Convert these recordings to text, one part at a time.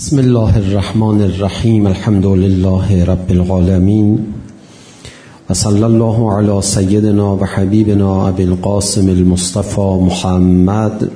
بسم الله الرحمن الرحیم. الحمد لله رب العالمین و صلی الله علی سیدنا و حبیبنا ابی القاسم المصطفى محمد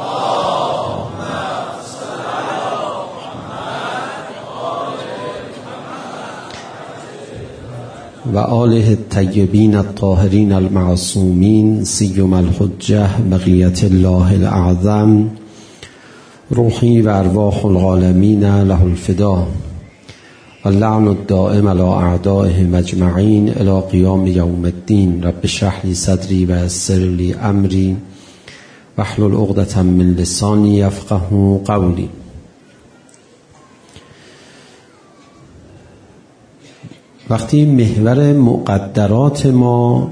و آله الطیبین الطاهرین المعصومین سیما الحجة بقیة الله الاعظم روحی و ارواح العالمین له الفدا و اللعن الدائم علی اعدائهم اجمعین الی قیام یوم الدین. رب اشرح لی صدری و یسر لی امری واحلل عقدة من لسانی یفقهوا قولی. وقتی محور مقدرات ما،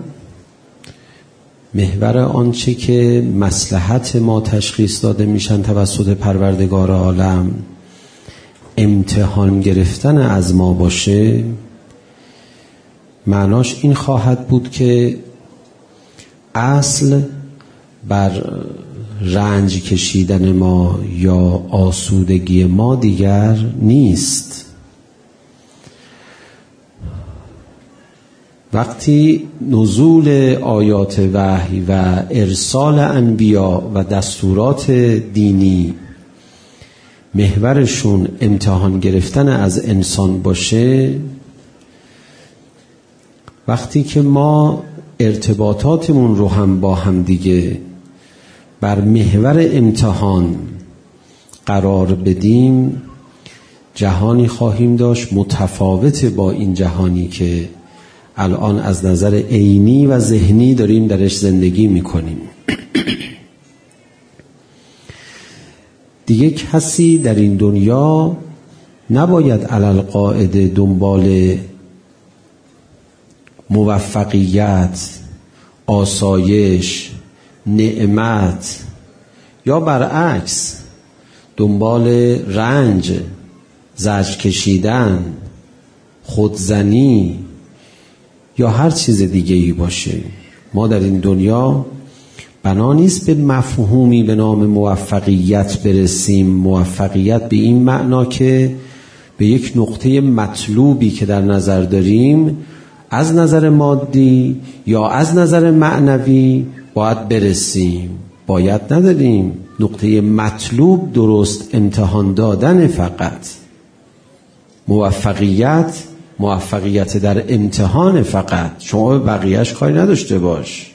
محور آنچه که مصلحت ما تشخیص داده میشن توسط پروردگار عالم، امتحان گرفتن از ما باشه، معناش این خواهد بود که اصل بر رنج کشیدن ما یا آسودگی ما دیگر نیست. وقتی نزول آیات وحی و ارسال انبیا و دستورات دینی محورشون امتحان گرفتن از انسان باشه، وقتی که ما ارتباطاتمون رو هم با هم دیگه بر محور امتحان قرار بدیم، جهانی خواهیم داشت متفاوت با این جهانی که الان از نظر عینی و ذهنی داریم درش زندگی میکنیم. دیگه کسی در این دنیا نباید علل قاعده دنبال موفقیت، آسایش، نعمت یا برعکس دنبال رنج، زجر کشیدن، خودزنی یا هر چیز دیگه ای باشه. ما در این دنیا بنا نیست به مفهومی به نام موفقیت برسیم. موفقیت به این معنا که به یک نقطه مطلوبی که در نظر داریم از نظر مادی یا از نظر معنوی باید برسیم. باید نداریم. نقطه مطلوب درست امتحان دادن. فقط موفقیت در امتحان. فقط شما به بقیهش کاری نداشته باش.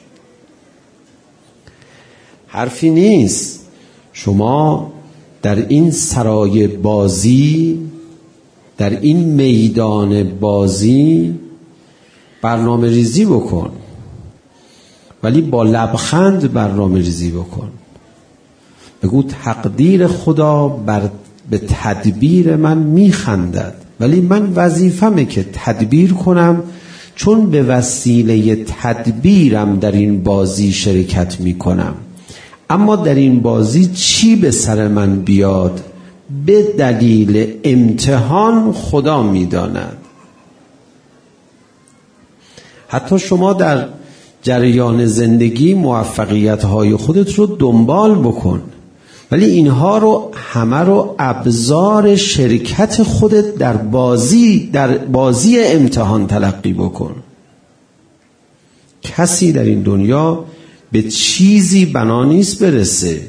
حرفی نیست شما در این سرای بازی، در این میدان بازی برنامه ریزی بکن، ولی با لبخند برنامه ریزی بکن. بگو تقدیر خدا به تدبیر من میخندد، ولی من وظیفمه که تدبیر کنم، چون به وسیله تدبیرم در این بازی شرکت میکنم. اما در این بازی چی به سر من بیاد به دلیل امتحان خدا میداند. حتی شما در جریان زندگی موفقیت‌های خودت رو دنبال بکن، ولی اینها رو همه رو ابزار شرکت خودت در بازی امتحان تلقی بکن. کسی در این دنیا به چیزی بنا نیست برسه.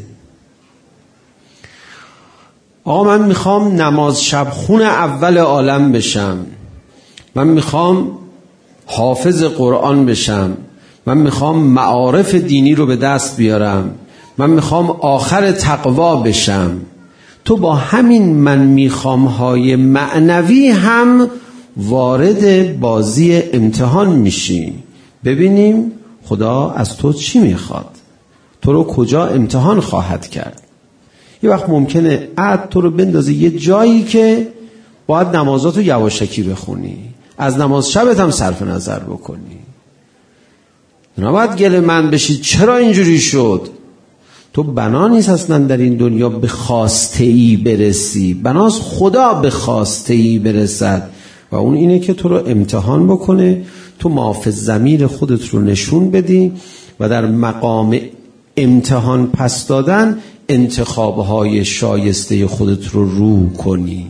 آقا من میخوام نماز شب خون اول عالم بشم، من میخوام حافظ قرآن بشم، من میخوام معارف دینی رو به دست بیارم، من میخوام آخر تقوا بشم. تو با همین من میخوام های معنوی هم وارد بازی امتحان میشی. ببینیم خدا از تو چی میخواد، تو رو کجا امتحان خواهد کرد. یه وقت ممکنه تو رو بندازه یه جایی که باید نمازاتو یواشکی بخونی، از نماز شبت هم صرف نظر بکنی. نباید گله من بشی چرا اینجوری شد. تو بنا نیست اصلا در این دنیا به خواسته ای برسی، بناست خدا به خواسته ای برسد و اون اینه که تو رو امتحان بکنه، تو معافظ ضمیر خودت رو نشون بدی و در مقام امتحان پس دادن انتخابهای شایسته خودت رو کنی.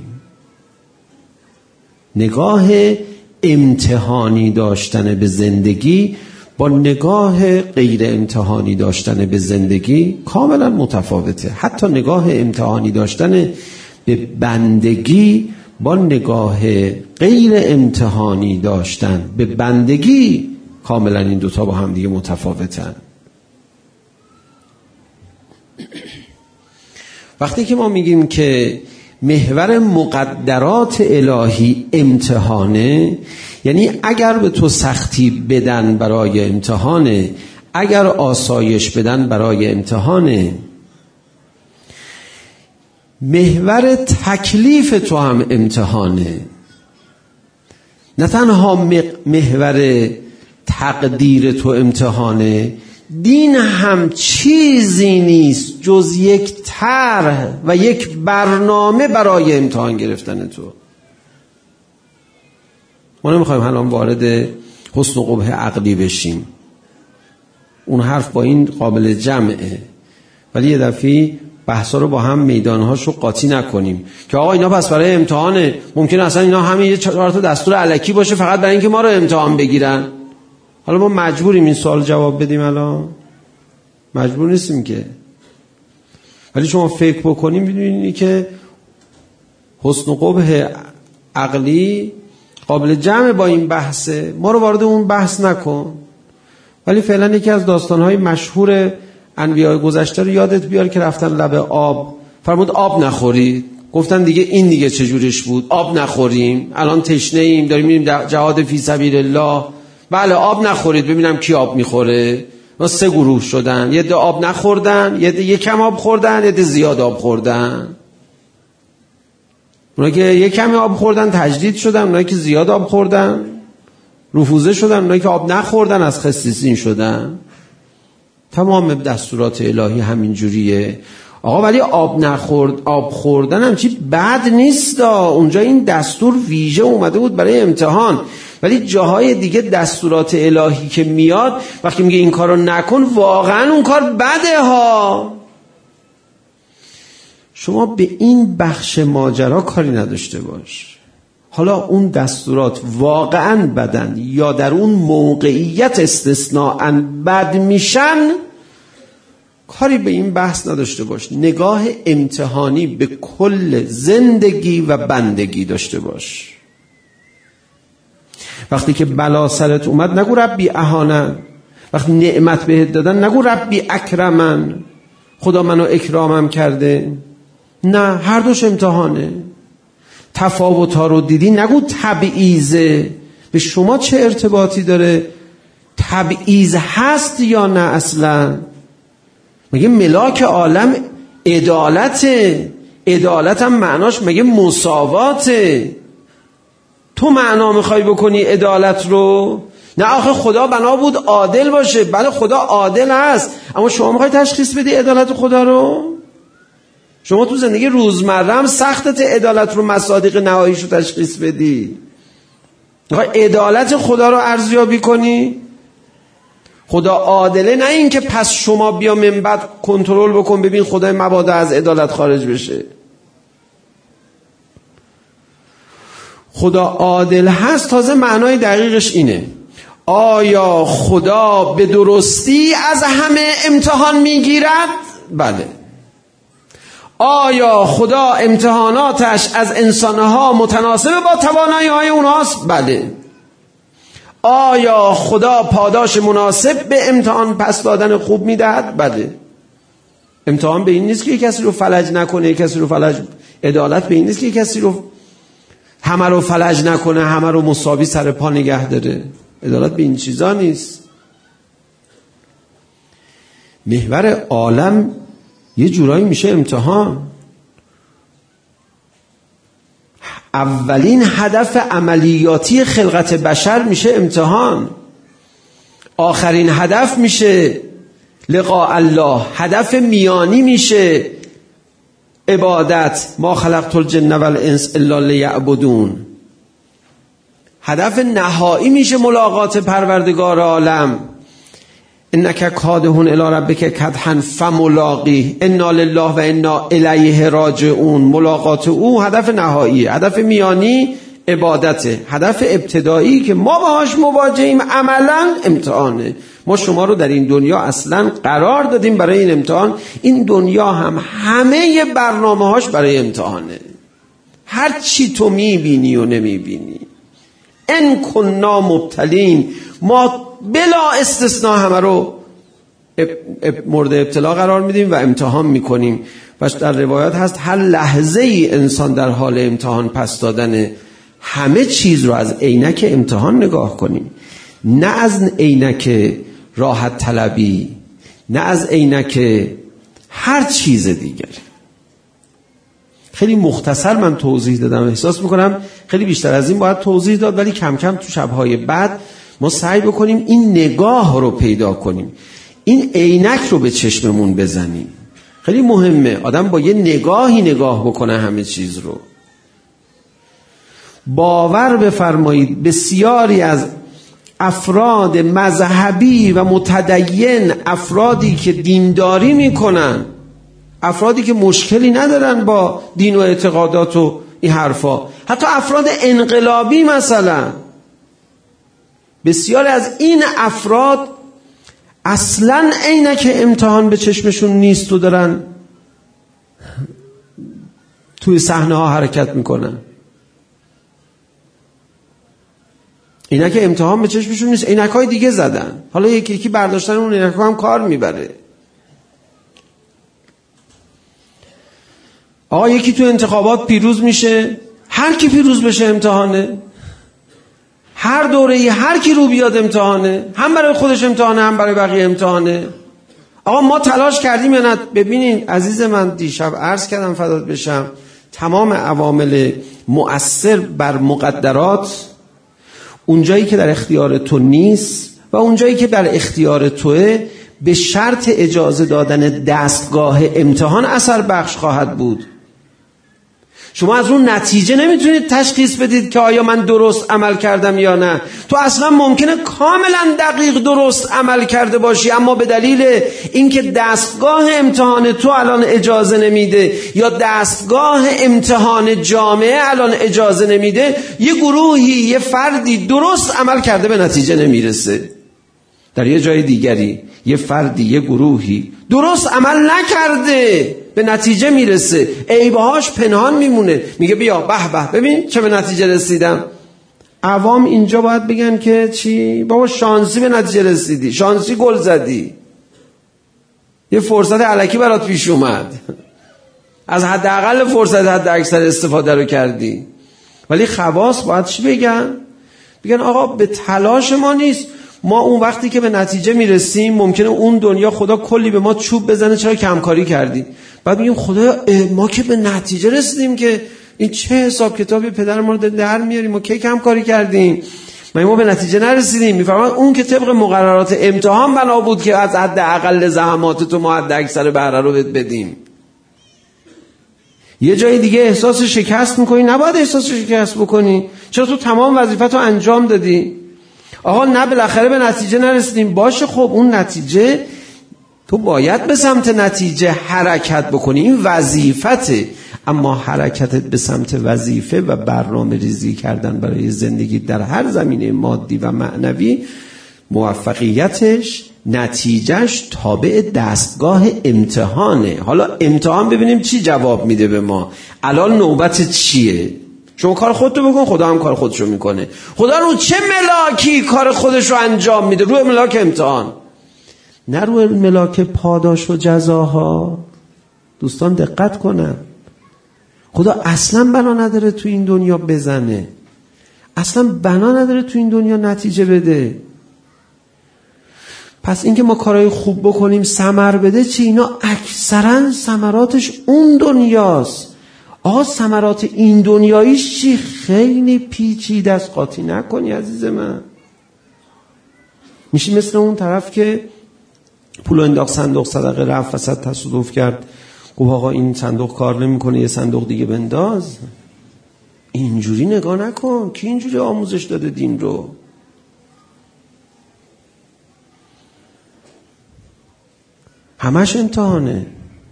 نگاه امتحانی داشتن به زندگی با نگاه غیر امتحانی داشتن به زندگی کاملا متفاوته. حتی نگاه امتحانی داشتن به بندگی با نگاه غیر امتحانی داشتن به بندگی کاملا این دوتا با هم دیگه متفاوتن. وقتی که ما میگیم که محور مقدرات الهی امتحانه، یعنی اگر به تو سختی بدن برای امتحانه، اگر آسایش بدن برای امتحانه. محور تکلیف تو هم امتحانه، نه تنها محور تقدیر تو امتحانه. دین هم چیزی نیست جز یک طرح و یک برنامه برای امتحان گرفتن تو. ما نمیخوایم الان وارد حسن و قبح عقلی بشیم، اون حرف با این قابل جمعه، ولی یه دفعه بحثا رو با هم میدانهاشو قاطی نکنیم که آقا اینا پس برای امتحانه. ممکنه اصلا اینا همین یه 4 تا دستور الکی باشه فقط برای اینکه ما رو امتحان بگیرن. حالا ما مجبوریم این سوال جواب بدیم؟ الان مجبور نیستیم که، ولی شما فکر بکنیم می‌بینید که حسن و قبح عقلی قابل جمع با این بحثه. ما رو وارد اون بحث نکن، ولی فعلا یکی از داستان‌های مشهور انبیاء گذشته رو یادت بیار که رفتن لب آب، فرمود آب نخورید. گفتن دیگه این دیگه چجورش بود؟ آب نخوریم، الان تشنه ایم، داریم میریم جهاد فی سبیل الله. بله آب نخورید ببینم کی آب میخوره. ما 3 گروه شدن، یه ده آب نخوردن، یه ده کم آب خوردن، یه ده زیاد آب خوردن. اونایی که یه کم آب خوردن تجدید شدن، اونایی که زیاد آب خوردن رفوزه شدن، اونایی که آب نخوردن از خسیسین شدن. تمام دستورات الهی همین جوریه آقا. ولی آب خوردن هم چی بد نیست اونجا این دستور ویژه اومده بود برای امتحان. ولی جاهای دیگه دستورات الهی که میاد وقتی میگه این کارو نکن، واقعا اون کار بده ها. شما به این بخش ماجرا کاری نداشته باش. حالا اون دستورات واقعا بدن یا در اون موقعیت استثناءً بد میشن، کاری به این بحث نداشته باش. نگاه امتحانی به کل زندگی و بندگی داشته باش. وقتی که بلا سرت اومد نگو ربی اهانن، وقتی نعمت بهت دادن نگو ربی اکرمن، خدا منو اکرامم کرده. نه، هر دوش امتحانه. تفاوت‌ها رو دیدی نگو تبعیضه. به شما چه ارتباطی داره؟ تبعیض هست یا نه اصلا؟ مگه ملاک عالم عدالته؟ عدالت هم معناش مگه مساواته؟ تو معنا میخوای بکنی عدالت رو؟ نه آخه خدا بنا بود عادل باشه. بله خدا عادل هست، اما شما میخوای تشخیص بدی عدالت خدا رو؟ شما تو زندگی روزمره هم سختت عدالت رو مصادیق نهاییش رو تشخیص بدی. میخوای عدالت خدا رو ارزیابی کنی؟ خدا عادله، نه این که پس شما بیا من بعد کنترل بکن ببین خدای مبادا از عدالت خارج بشه. خدا عادل هست، تازه معنای دقیقش اینه. آیا خدا به درستی از همه امتحان میگیرد؟ بله. آیا خدا امتحاناتش از انسانها متناسب با توانایی‌های اونهاست؟ بله. آیا خدا پاداش مناسب به امتحان پس دادن خوب میدهد؟ بله. امتحان به این نیست که یک کسی رو فلج نکنه، یک کسی رو فلج. عدالت به این نیست که یک کسی رو همه رو فلج نکنه، همه رو مساوی سر پا نگه داره. عدالت به این چیزا نیست. محور عالم یه جورایی میشه امتحان. اولین هدف عملیاتی خلقت بشر میشه امتحان. آخرین هدف میشه لقاء الله. هدف میانی میشه عبادت. ما خلقت الجن والانس الا لیعبدون. هدف نهایی میشه ملاقات پروردگار عالم. انک کادحون الی ربک کدحا فملاقیه انا لله و انا الیه راجعون. ملاقات او هدف نهایی، هدف میانی عبادته. هدف ابتدایی که ما باهاش مواجهیم عملا امتحانه. ما شما رو در این دنیا اصلا قرار دادیم برای این امتحان. این دنیا هم همه برنامه‌هاش برای امتحانه. هر چی تو میبینی و نمیبینی، ان کنا مبتلین، ما بلا استثناء همه رو مورد ابتلا قرار میدیم و امتحان میکنیم. و در روایات هست هر لحظه ای انسان در حال امتحان پس دادن. همه چیز رو از عینک امتحان نگاه کنیم، نه از عینک راحت طلبی، نه از عینک هر چیز دیگر. خیلی مختصر من توضیح دادم، احساس میکنم خیلی بیشتر از این باید توضیح داد، ولی کم کم تو شبهای بعد ما سعی بکنیم این نگاه رو پیدا کنیم، این عینک رو به چشممون بزنیم. خیلی مهمه آدم با یه نگاهی نگاه بکنه همه چیز رو. باور بفرمایید بسیاری از افراد مذهبی و متدین، افرادی که دینداری میکنن، افرادی که مشکلی ندارن با دین و اعتقادات و این حرفا، حتی افراد انقلابی مثلا، بسیاری از این افراد اصلاً عینک امتحان به چشمشون نیست و دارن توی صحنه ها حرکت میکنن. عینک امتحان به چشمشون نیست، عینک های دیگه زدن. حالا یکی یکی برداشتن اون عینک ها هم کار میبره. آقا یکی تو انتخابات پیروز میشه، هر کی پیروز بشه امتحانه. هر دوره‌ای هر کی رو بیاد امتحانه، هم برای خودش امتحانه هم برای بقیه امتحانه. آقا ما تلاش کردیم یا نه؟ ببینین عزیز من، دیشب عرض کردم فدات بشم، تمام عوامل مؤثر بر مقدرات، اونجایی که در اختیار تو نیست و اونجایی که در اختیار توه، به شرط اجازه دادن دستگاه امتحان اثر بخش خواهد بود. شما از اون نتیجه نمیتونید تشخیص بدید که آیا من درست عمل کردم یا نه. تو اصلا ممکنه کاملا دقیق درست عمل کرده باشی، اما به دلیل اینکه دستگاه امتحان تو الان اجازه نمیده یا دستگاه امتحان جامعه الان اجازه نمیده، یه گروهی، یه فردی درست عمل کرده به نتیجه نمیرسه. در یه جای دیگری یه فردی، یه گروهی درست عمل نکرده به نتیجه میرسه، عیبهاش پنهان میمونه، میگه بیا به به ببین چه به نتیجه رسیدم. عوام اینجا باید بگن که چی؟ بابا شانسی به نتیجه رسیدی، شانسی گل زدی، یه فرصت الکی برات پیش اومد، از حداقل فرصت حد اکثر استفاده رو کردی. ولی خواص باید چی بگن؟ بگن آقا به تلاش ما نیست، ما اون وقتی که به نتیجه میرسیم ممکنه اون دنیا خدا کلی به ما چوب بزنه چرا کمکاری کردی. بعد میگیم خدا ما که به نتیجه رسیدیم که این چه حساب کتابی پدر ما رو در میاریم، ما کی کمکاری کردیم، ما به نتیجه نرسیدیم. میفرماید اون که طبق مقررات امتحان بنا بود که از حد اقل زحمات تو ما حد اکثر بهره رو بدیم. یه جای دیگه احساس شکست میکنی، نباید احساس شکست بکنی، چرا تو تمام وظیفه‌تو انجام دادی. آقا نه بالاخره به نتیجه نرسیدیم، باشه خب اون نتیجه تو باید به سمت نتیجه حرکت بکنی، این وظیفته، اما حرکتت به سمت وظیفه و برنامه ریزی کردن برای زندگی در هر زمینه مادی و معنوی، موفقیتش، نتیجهش تابع دستگاه امتحانه. حالا امتحان ببینیم چی جواب میده به ما. الان نوبت چیه؟ شما کار خودتو بکن، خدا هم کار خودشو میکنه. خدا رو چه ملاکی کار خودشو انجام میده؟ روی ملاک امتحان، نه روی ملاک پاداش و جزاها. دوستان دقت کنن، خدا اصلا بنا نداره تو این دنیا بزنه، اصلا بنا نداره تو این دنیا نتیجه بده. پس اینکه ما کارهای خوب بکنیم ثمر بده چی؟ اینا اکثرا ثمراتش اون دنیاست. آقا ثمرات این دنیاییش چی؟ خیلی پیچیده است، قاطی نکنی عزیز من. میشه مثل اون طرف که پول انداخت صندوق صدقه، رفت وسط تصادف کرد، گفت آقا این صندوق کار نمیکنه یه صندوق دیگه بنداز. اینجوری نگاه نکن. کی اینجوری آموزش داده دین رو؟ همش امتحانه.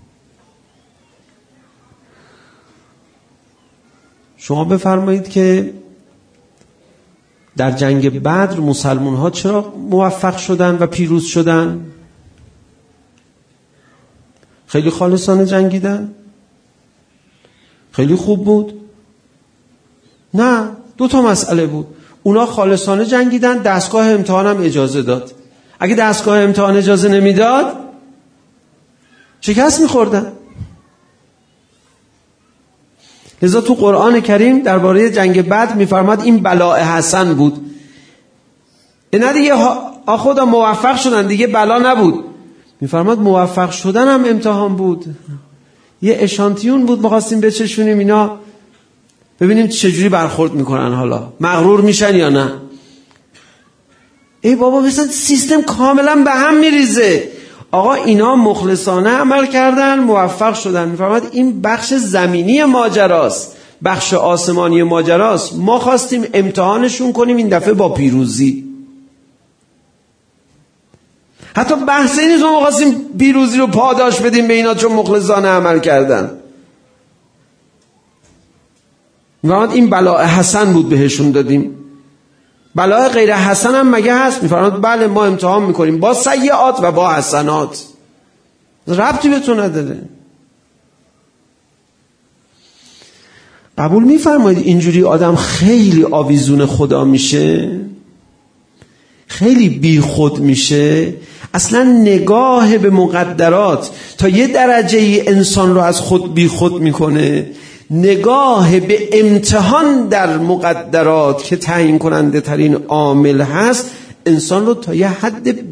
شما بفرمایید که در جنگ بدر مسلمان ها چرا موفق شدن و پیروز شدن؟ خیلی خالصانه جنگیدن؟ خیلی خوب بود؟ نه، 2 مسئله بود. اونا خالصانه جنگیدن، دستگاه امتحان هم اجازه داد. اگه دستگاه امتحان اجازه نمیداد شکست میخوردن. لذا تو قرآن کریم درباره جنگ بدر میفرماد این بلاء حسن بود. نه دیگه خدا موفق شدن دیگه بلا نبود. میفرماد موفق شدن هم امتحان بود. یه اشانتیون بود می‌خواستیم بچشونیم اینا ببینیم چجوری برخورد میکنن، حالا مغرور میشن یا نه. ای بابا مثلا سیستم کاملا به هم میریزه. آقا اینا مخلصانه عمل کردن موفق شدن. میفرماد این بخش زمینی ماجراست، بخش آسمانی ماجراست. ما خواستیم امتحانشون کنیم این دفعه با پیروزی. حتی بحث این نیست ما خواستیم پیروزی رو پاداش بدیم به اینا چون مخلصانه عمل کردن. میفرماد این بلاء حسن بود بهشون دادیم. بلاء غیر حسن هم مگه هست؟ میفرماد بله ما امتحان میکنیم با سیئات و با حسنات. ربطی به تو نداره. قبول میفرمایید اینجوری آدم خیلی آویزون خدا میشه، خیلی بی خود میشه. اصلا نگاه به مقدرات تا یه درجه انسان رو از خود بی خود میکنه. نگاه به امتحان در مقدرات که تعیین کننده ترین عامل هست انسان رو تا یه حد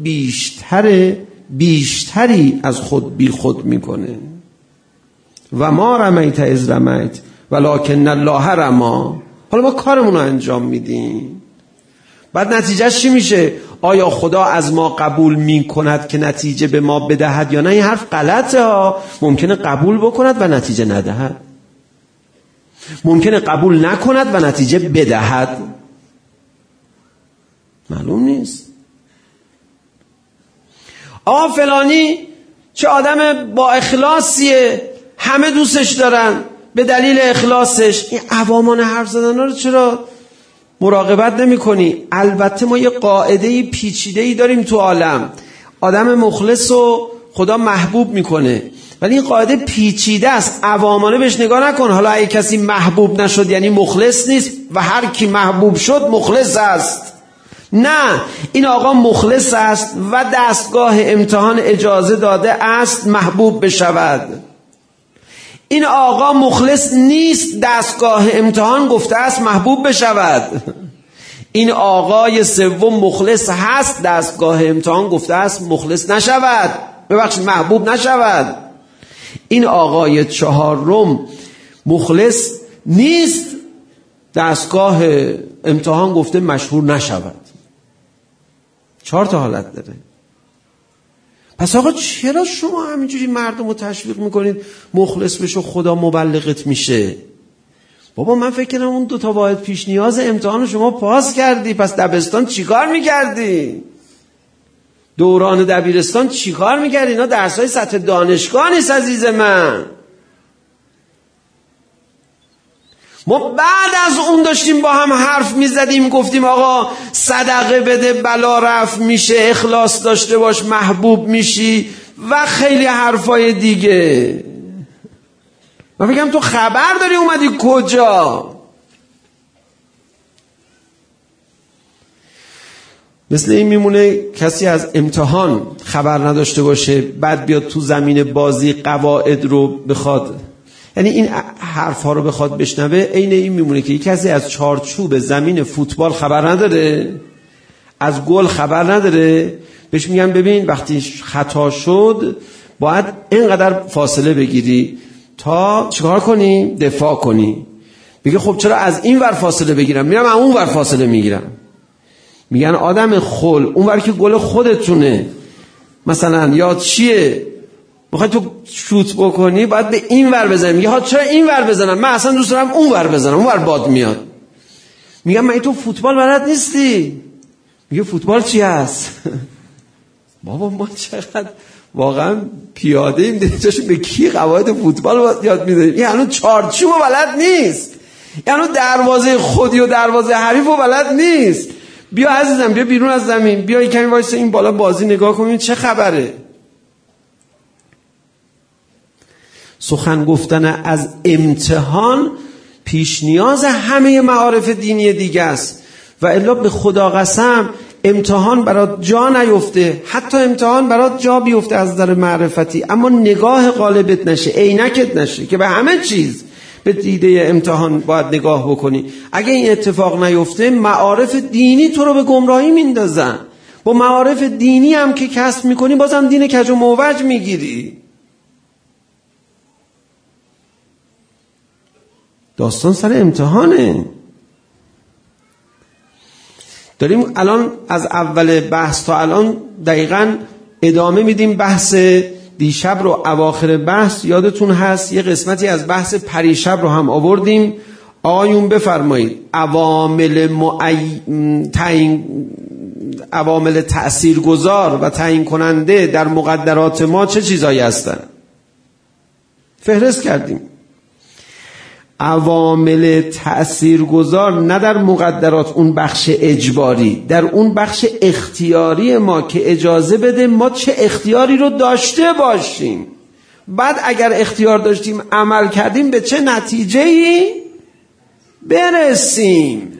بیشتری از خود بی خود میکنه. و ما رمیت اذ رمیت ولکن الله رمی. حالا ما کارمون رو انجام میدیم، بعد نتیجهش چی میشه؟ آیا خدا از ما قبول میکند که نتیجه به ما بدهد یا نه؟ این حرف غلطه ها. ممکنه قبول بکند و نتیجه ندهد، ممکنه قبول نکند و نتیجه بدهد، معلوم نیست. آقا فلانی چه آدم با اخلاصیه، همه دوستش دارن به دلیل اخلاصش. این عوامان حرف زدن رو چرا مراقبت نمی کنی؟ البته ما یه قاعده پیچیده‌ای داریم تو عالم، آدم مخلص رو خدا محبوب میکنه، ولی این قاعده پیچیده است. عوامانه بهش نگاه نکن. حالا اگه کسی محبوب نشد یعنی مخلص نیست و هر کی محبوب شد مخلص است. نه، این آقا مخلص است و دستگاه امتحان اجازه داده است محبوب بشود. این آقا مخلص نیست، دستگاه امتحان گفته است محبوب بشود. این آقای سوم مخلص هست، دستگاه امتحان گفته است مخلص نشود، ببخشید محبوب نشود. این آقای چهارم مخلص نیست، دستگاه امتحان گفته مشهور نشود. 4 حالت داره. پس آقا چرا شما همینجوری مردم رو تشویق میکنید مخلص بشو خدا مبلغت میشه؟ بابا من فکر کنم اون 2 واحد پیش نیاز امتحان شما پاس کردی، پس دبستان چیکار میکردی؟ دوران دبیرستان چیکار میکردی؟ اینا درسای سطح دانشگاه نیست عزیز من. ما بعد از اون داشتیم با هم حرف میزدیم، گفتیم آقا صدقه بده بلا رفع میشه، اخلاص داشته باش محبوب میشی و خیلی حرفای دیگه. من بگم تو خبر داری اومدی کجا؟ مثل این میمونه کسی از امتحان خبر نداشته باشه، بعد بیاد تو زمین بازی قواعد رو بخواد، یعنی این حرفا رو بخواد بشنوه. عین این میمونه که کسی از چارچوب زمین فوتبال خبر نداره، از گل خبر نداره، بهش میگن ببین وقتی خطا شد باید اینقدر فاصله بگیری تا چیکار کنی؟ دفاع کنی. میگه خب چرا از این ور فاصله بگیرم؟ میرم از اون ور فاصله میگیرم. میگن آدم خل، اون ور که گل خودتونه مثلا یا چیه، میخوای تو شوت بکنی باید به این ور بزنی. میگه ها چرا این ور بزنم؟ من اصلا دوست دارم اون ور بزنم، اون ور باد میاد. میگم من تو فوتبال بلد نیستی. میگه فوتبال چی هست؟ بابا ما واقعا پیاده ایم دیگه به کی قواعد فوتبال یاد میدیم. این هنوز چارچوب بلد نیست، یعنی دروازه خودی و دروازه حریف رو بلد نیست. بیا عزیزم، بیا بیرون از زمین، بیا کمی وایسا این بالا بازی نگاه کنیم چه خبره. سخن گفتن از امتحان پیش نیاز همه معارف دینی دیگه است و الا به خدا قسم امتحان برات جا نیفته، حتی امتحان برات جا بیفته از نظر معرفتی، اما نگاه غالبت نشه، عینکت نشه که به همه چیز به دیده امتحان باید نگاه بکنی. اگه این اتفاق نیفته معارف دینی تو رو به گمراهی میندازن. با معارف دینی هم که کسب میکنی بازم دین کج و موج میگیری. داستان سر امتحانه. داریم الان از اول بحث تا الان دقیقاً ادامه میدیم بحث دیشب رو. اواخر بحث یادتون هست یه قسمتی از بحث پریشب رو هم آوردیم. آقایون بفرمایید عوامل تأثیرگذار و تعیین کننده در مقدرات ما چه چیزایی هستن؟ فهرست کردیم. عوامل تأثیرگذار نه در مقدرات اون بخش اجباری، در اون بخش اختیاری ما که اجازه بده ما چه اختیاری رو داشته باشیم، بعد اگر اختیار داشتیم عمل کردیم به چه نتیجه‌ای برسیم.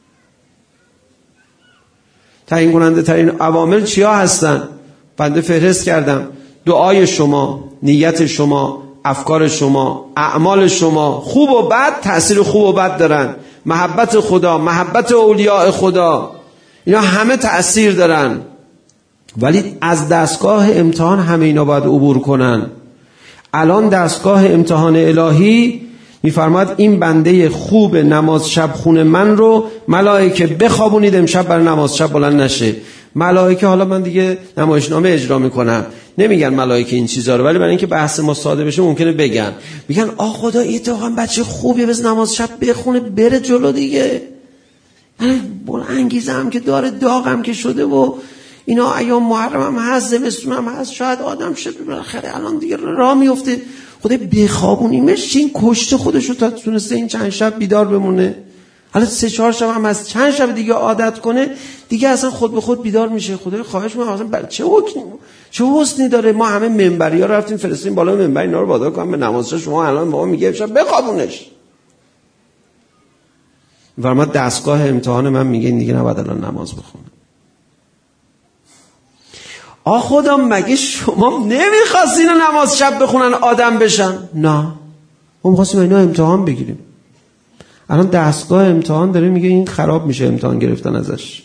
تعیین کننده ترین عوامل چیا هستن؟ بنده فهرست کردم: دعای شما، نیت شما، افکار شما، اعمال شما، خوب و بد تأثیر خوب و بد دارن. محبت خدا، محبت اولیاء خدا، اینا همه تأثیر دارن. ولی از دستگاه امتحان همه اینا باید عبور کنن. الان دستگاه امتحان الهی میفرماد این بنده خوب نماز شب خون من رو ملائکه بخوابونید امشب برای نماز شب بلند نشه. ملائکه، حالا من دیگه نمایشنامه اجرا میکنم، نمیگن ملائکه این چیزا رو، ولی برای اینکه بحث ما ساده بشه ممکنه بگن، میگن خدا اتفاقا بچه خوبیه بز نماز شب بخونه بره جلو دیگه. یعنی انگیزه هم که داره، داغم که شده و اینا، ایام محرم هم هست، زمستون هم هست، شاید آدم شد بالاخره الان دیگه راه میفته، خدا بخوابونیمش. این کشته خودشو تا تونسته این چند شب بیدار بمونه، حالا 3-4 شب هم از چند شب دیگه عادت کنه دیگه اصلا خود به خود بیدار میشه. خدای خواهش می‌کنم اصلا چه حسنی داره. ما همه منبریا رفتیم فرستیم بالا منبر اینا رو وادار کنم به نماز. شما الان بابا میگه شب بخوابونش. ورما دستگاه امتحان من میگه این دیگه نباید الان نماز بخونه. خدا مگه شما نمیخواستین نماز شب بخونن آدم بشن؟ نه، ما می‌خواستیم اینا امتحان بگیریم. الان دستگاه امتحان داره میگه این خراب میشه امتحان گرفتن ازش.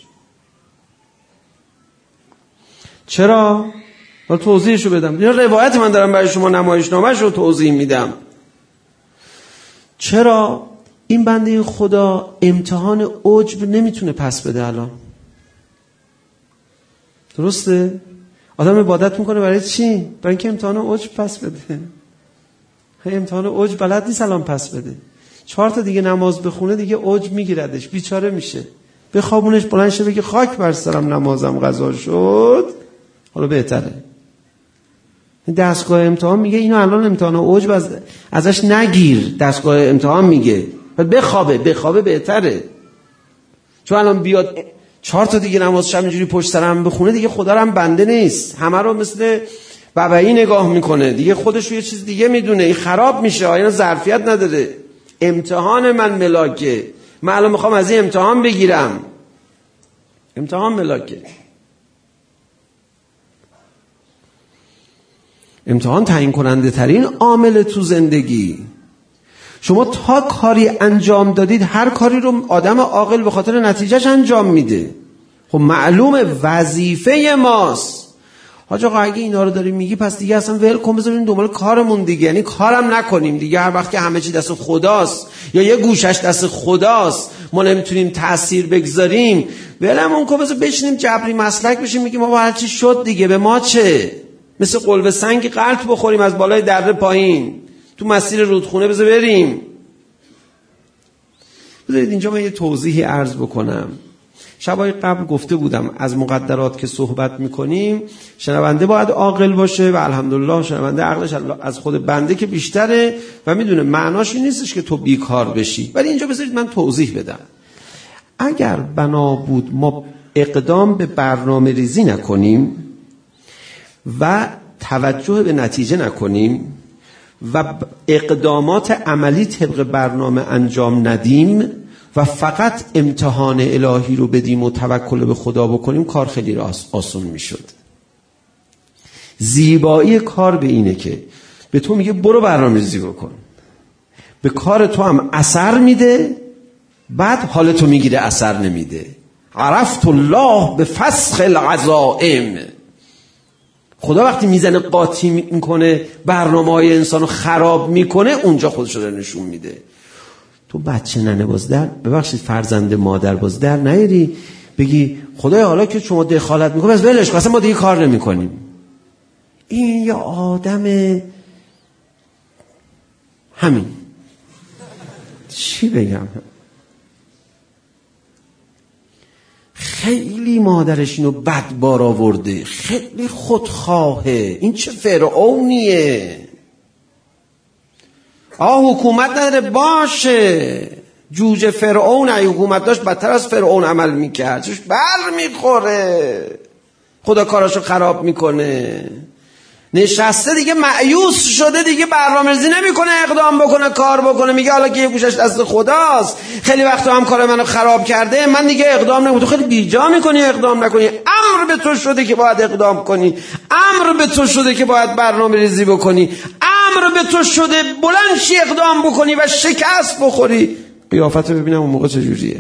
چرا؟ حالا توضیحشو بدم. این روایت من دارم برای شما نمایشنامه‌اش رو توضیح میدم. چرا این بنده خدا امتحان عجب نمیتونه پس بده الان؟ درسته؟ آدم عبادت میکنه برای چی؟ برای اینکه امتحان عجب پس بده. امتحان عجب بلد نیست الان پس بده. 4 تا دیگه نماز بخونه دیگه عجب میگیردش، بیچاره میشه. بخوابونش بلند شه بگه خاک بر سرم نمازم قضا شد، حالا بهتره. دستگاه امتحان میگه اینو الان امتحان عجب ازش نگیر. دستگاه امتحان میگه بخوابه بهتره. چون الان بیاد 4 تا دیگه نماز شب اینجوری پشت سرم بخونه دیگه خدا رو هم بنده نیست، همه رو مثل ببعی نگاه میکنه دیگه، خودش رو یه چیز دیگه میدونه، این خراب میشه، اینا ظرفیت نداره. امتحان من ملاکه، من الان میخوام از این امتحان بگیرم. امتحان ملاکه. امتحان تعیین کننده ترین عامل تو زندگی. شما تا کاری انجام دادید، هر کاری رو آدم عاقل به خاطر نتیجهش انجام میده. خب معلومه وظیفه ماست. حاج آقا اگه اینا رو داری میگی پس دیگه اصلا ول کن، بذاریم دنبال کارمون دیگه، یعنی کارم نکنیم دیگه. هر وقت که همه چی دست خداست یا یه گوشش دست خداست ما نمیتونیم تأثیر بگذاریم، ولمون کن، بذار بشینیم جبری مسلک بشیم میگیم ما هر چی شد دیگه، به ما چه؟ مثل قلب سنگی غلط بخوریم از بالای دره پایین تو مسیر رودخونه، بذار بریم. بذارید اینجا من یه توضیحی عرض بکنم. شبای قبل گفته بودم از مقدرات که صحبت میکنیم شنونده باید عاقل باشه و الحمدلله شنونده عقلش از خود بنده که بیشتره و میدونه معناش این نیستش که تو بیکار بشی. ولی اینجا بذارید من توضیح بدم. اگر بنا بود ما اقدام به برنامه ریزی نکنیم و توجه به نتیجه نکنیم و اقدامات عملی طبق برنامه انجام ندیم و فقط امتحان الهی رو بدیم و توکل به خدا بکنیم، کار خیلی آسون میشد. زیبایی کار به اینه که به تو میگه برو برنامه‌ریزی بکن، به کار تو هم اثر میده، بعد حال تو میگیره اثر نمیده. عرفت الله به فسخ العزائم. خدا وقتی میزنه قاطی میکنه برنامه‌های انسانو خراب میکنه، اونجا خودشو داره نشون میده. تو بچه ننه باز در، ببخشید فرزند مادر باز در نیاری بگی خدایا حالا که شما دخالت میکنی بس ولش کن، اصلا ما دیگه کار نمیکنیم. این یه آدم همین چی بگم، خیلی مادرش اینو بد بار آورده، خیلی خودخواهه، این چه فرعونیه. حکومت نداره باشه، جوجه فرعون ای حکومت داشت بدتر از فرعون عمل میکرد، چش بر میخوره، خدا کاراشو خراب میکنه. نشسته دیگه مایوس شده، دیگه برنامه‌ریزی نمیکنه اقدام بکنه کار بکنه، میگه حالا که یه گوشش دست خداست، خیلی وقتا هم کار منو خراب کرده، من دیگه اقدام نمیکنم. تو خیلی بیجا میکنی اقدام نکنی. امر به تو شده که باید اقدام کنی، امر به تو شده که باید برنامه‌ریزی بکنی، امر به تو شده بلند شی اقدام بکنی و شکست بخوری. قیافت رو ببینم اون موقع چجوریه.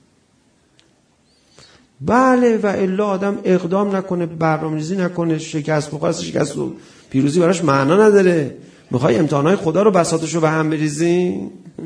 بله و الا آدم اقدام نکنه، برنامه‌ریزی نکنه، شکست بخوره، شکست و پیروزی براش معنا نداره. میخوای امتحانات خدا رو بساطشو به هم بریزی؟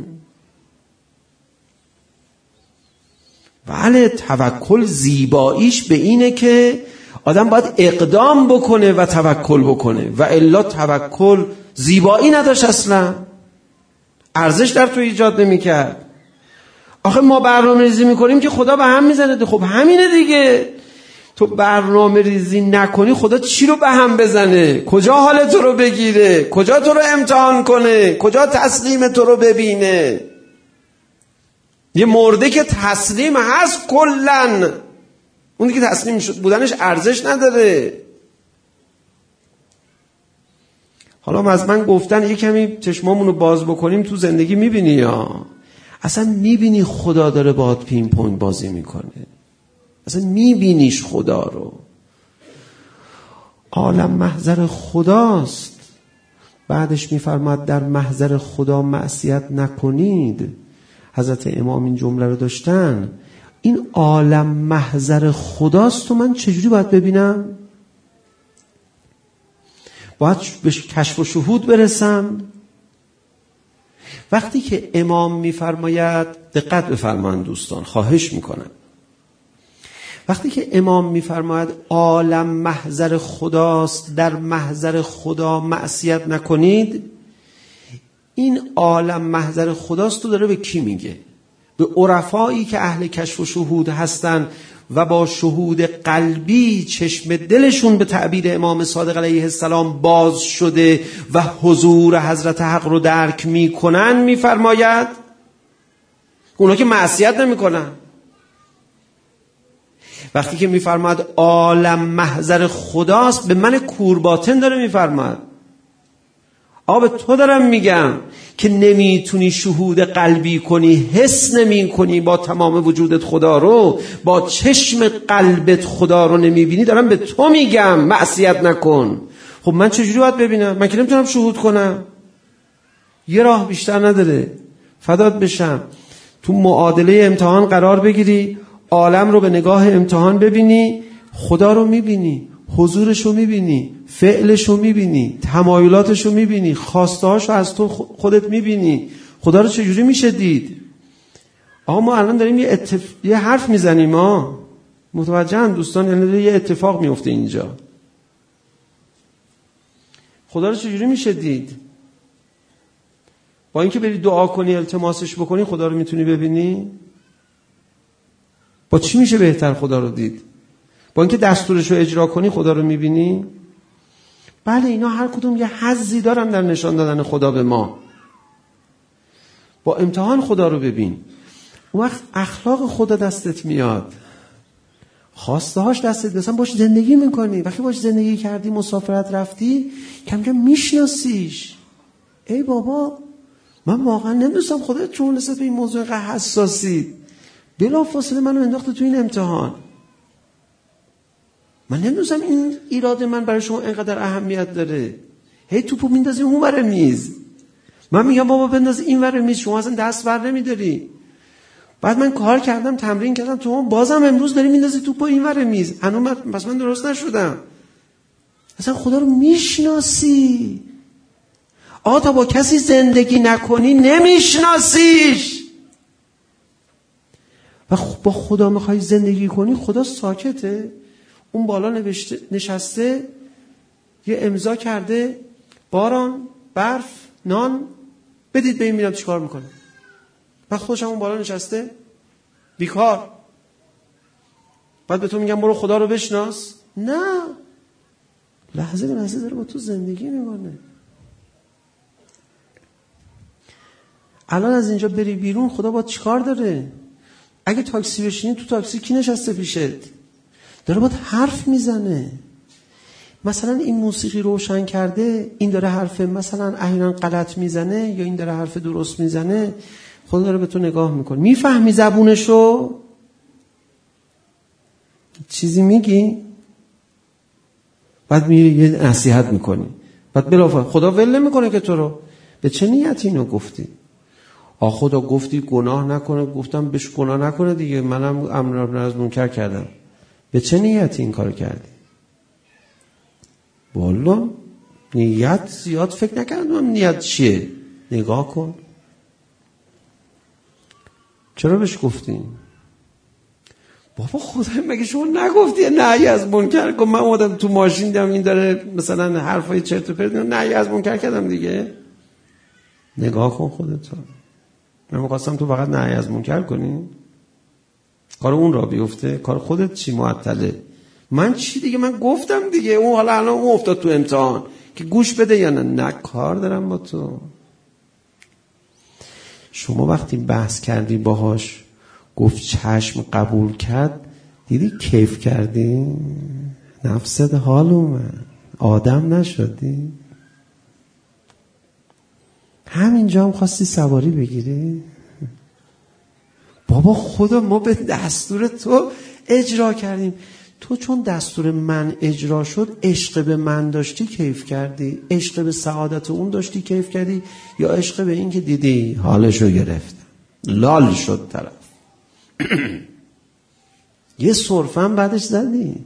بله توکل زیباییش به اینه که آدم باید اقدام بکنه و توکل بکنه و الا توکل زیبایی نداشت، اصلا ارزش در تو ایجاد نمی‌کرد. آخه ما برنامه ریزی میکنیم که خدا به هم میزنه. خب همینه دیگه، تو برنامه ریزی نکنی خدا چی رو به هم بزنه؟ کجا حال تو رو بگیره؟ کجا تو رو امتحان کنه؟ کجا تسلیم تو رو ببینه؟ یه مرده که تسلیم هست کلن، اون که تسلیم بودنش ارزش نداره. حالا از من گفتن یه کمی چشمامونو باز بکنیم تو زندگی میبینی یا اصلا میبینی خدا داره باهات پینگ پونگ بازی میکنه، اصلا میبینیش خدا رو. عالم محضر خداست. بعدش میفرماد در محضر خدا معصیت نکنید. حضرت امام این جمله رو داشتن. این عالم محضر خداست و من چجوری باید ببینم؟ باید به کشف و شهود برسم. وقتی که امام میفرماید، دقت بفرمایید دوستان، خواهش میکنم، وقتی که امام میفرماید عالم محضر خداست، در محضر خدا معصیت نکنید، این عالم محضر خداست تو داره به کی میگه؟ به عرفایی که اهل کشف و شهود هستن و با شهود قلبی چشم دلشون به تعبیر امام صادق علیه السلام باز شده و حضور حضرت حق رو درک میکنن. میفرماید اونا که معصیت نمیکنن. وقتی که میفرماید عالم محضر خداست، به من کورباطن داره میفرماید. به تو دارم میگم که نمیتونی شهود قلبی کنی، حس نمی کنی با تمام وجودت خدا رو، با چشم قلبت خدا رو نمیبینی. دارم به تو میگم معصیت نکن. خب من چجوری باید ببینم؟ من که نمیتونم شهود کنم. یه راه بیشتر نداره. فدات بشم تو معادله امتحان قرار بگیری، عالم رو به نگاه امتحان ببینی، خدا رو میبینی، حضورش رو میبینی، فعلش رو میبینی، تمایلاتش رو میبینی، خواستهاش رو از تو خودت میبینی. خدا رو چجوری میشه دید؟ ما الان داریم یه حرف میزنیم، متوجهن دوستان؟ یعنی یه اتفاق میفته اینجا. خدا رو چجوری میشه دید؟ با اینکه بری دعا کنی، التماسش بکنی، خدا رو میتونی ببینی؟ با چی میشه بهتر خدا رو دید؟ با اینکه دستورش رو اجرا کنی خدا رو میبینی؟ بله اینا هر کدوم یه حظی دارن در نشان دادن خدا به ما. با امتحان خدا رو ببین. اون وقت اخلاق خدا دستت میاد، خواسته هاش دستت، مثلا باش زندگی میکنی. وقتی باش زندگی کردی، مسافرت رفتی، کم کم میشناسیش. ای بابا من واقعا نمیدونستم خدا چون نسبت به این موضوع حساسی بلافاصله منو انداخته تو این امتحان. من نمیدونستم این ایراد من برای شما اینقدر اهمیت داره. هی توپو میندازی اون ور میز، من میگم بابا بنداز این ور میز، شما اصلا دست بر نمیداری. بعد من کار کردم، تمرین کردم، تو بازم امروز داری میندازی توپو این ور میز. پس من درست نشدم. اصلا خدا رو میشناسی. تا با کسی زندگی نکنی نمیشناسیش. و با خدا میخوای زندگی کنی، خدا ساکته. اون بالا نشسته، یه امضا کرده، باران، برف، نان بدید به این، میرم چیکار میکنه. بعد خودش اون بالا نشسته بیکار. بعد به تو میگم برو خدا رو بشناس. نه، لحظه به لحظه داره با تو زندگی میکنه. الان از اینجا بری بیرون، خدا با چیکار داره؟ اگه تاکسی بشینی، تو تاکسی کی نشسته پیشت؟ داره باید حرف میزنه. مثلا این موسیقی روشن کرده، این داره حرف مثلا احیانا غلط میزنه یا این داره حرف درست میزنه، خدا داره به تو نگاه میکنه. میفهمی زبونشو؟ چیزی میگی؟ بعد میری یه نصیحت میکنی، بعد بلافاصله خدا ول نمیکنه که تو رو. به چه نیتی اینو گفتی؟ خدا گفتی گناه نکنه، گفتم بهش گناه نکنه دیگه، منم امر از منکر کردم. به چه نیتی این کار کردی؟ والا نیت زیاد فکر نکردم. نیت چیه؟ نگاه کن. چرا بهش گفتین؟ بابا خدا مگه شما نگفتی نهی از منکر کن؟ من اومدم تو ماشین دیدم این داره مثلا حرفای چرت و پرت، نهی از منکر کردم دیگه. نگاه کن خودت. من می‌خواستم تو فقط نهی از منکر کنی، کار اون را بیفته. کار خودت چی معطله؟ من چی دیگه؟ من گفتم دیگه. اون حالا الان اون افتاد تو امتحان که گوش بده یا نه کار دارم با تو. شما وقتی بحث کردی باهاش، گفت چشم، قبول کرد، دیدی کیف کردی؟ نفست حال اومد، آدم نشدی؟ همینجا هم خواستی سواری بگیری؟ بابا خدا ما به دستور تو اجرا کردیم. تو چون دستور من اجرا شد، عشق به من داشتی کیف کردی؟ عشق به سعادت اون داشتی کیف کردی؟ یا عشق به این که دیدی حالشو گرفت لال شد طرف یه سرفم بعدش زدی؟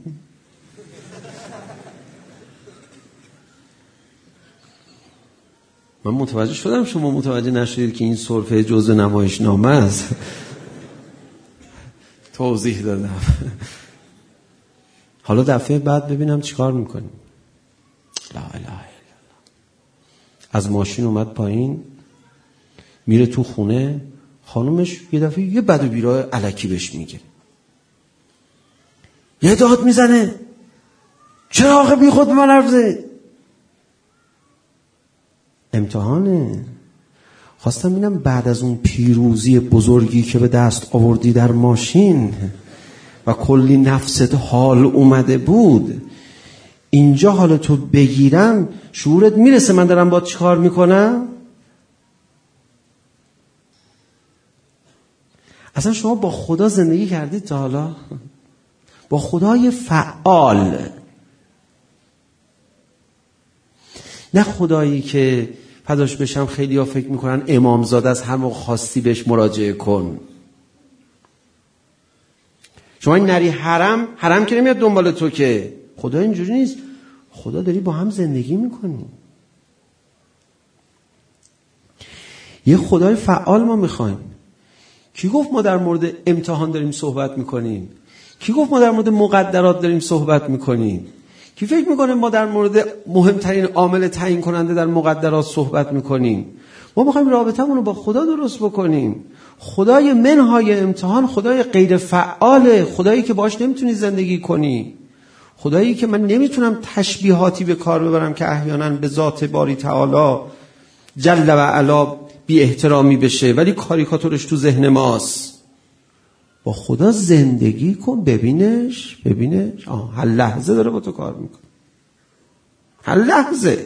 من متوجه شدم شما متوجه نشدید که این سرفه جزء نمایشنامه است. توضیح دادم. حالا دفعه بعد ببینم چیکار میکنیم. لا اله الا الله. از ماشین اومد پایین، میره تو خونه، خانومش یه دفعه یه بد و بیراه الکی بهش میگه، یه داد میزنه، چرا آخه بی خود به من حرف زدی؟ امتحانه. خواستم ببینم بعد از اون پیروزی بزرگی که به دست آوردی در ماشین و کلی نفست حال اومده بود، اینجا حالا تو بگیرم شعورت میرسه من دارم با چی کار میکنم؟ اصلا شما با خدا زندگی کردید تا حالا؟ با خدای فعال، نه خدایی که فداش بشم خیلی ها فکر میکنن امامزاده از هر موقع خواستی بهش مراجعه کن. شما این نری حرم که نمیاد دنبال تو، که خدا اینجوری نیست. خدا داری با هم زندگی میکنی. یه خدای فعال ما میخوایم. کی گفت ما در مورد امتحان داریم صحبت میکنیم؟ کی گفت ما در مورد مقدرات داریم صحبت میکنیم؟ کی فکر میکنه ما در مورد مهمترین عامل تعیین کننده در مقدرات صحبت میکنیم؟ ما میخوایم رابطمون رو با خدا درست بکنیم. خدای منهای امتحان خدای غیر فعاله، خدایی که باش نمیتونی زندگی کنی، خدایی که من نمیتونم تشبیهاتی به کار ببرم که احیانا به ذات باری تعالی جل و علا بی احترامی بشه، ولی کاریکاتورش تو ذهن ماست. با خدا زندگی کن، ببینش. هر لحظه داره با تو کار میکنه، هر لحظه.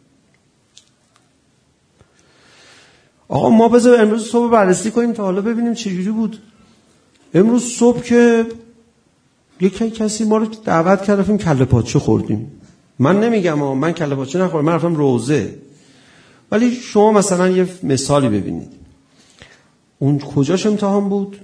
آقا ما بذار امروز صبح بررسی کنیم تا حالا ببینیم چجوری بود. امروز صبح که یکی کسی ما رو دعوت کرد رفتیم کله پاچه خوردیم. من نمیگم من کله پاچه نخوردم، من رفتم روزه. ولی شما مثلا یه مثالی ببینید، اون کجاش امتحان بود؟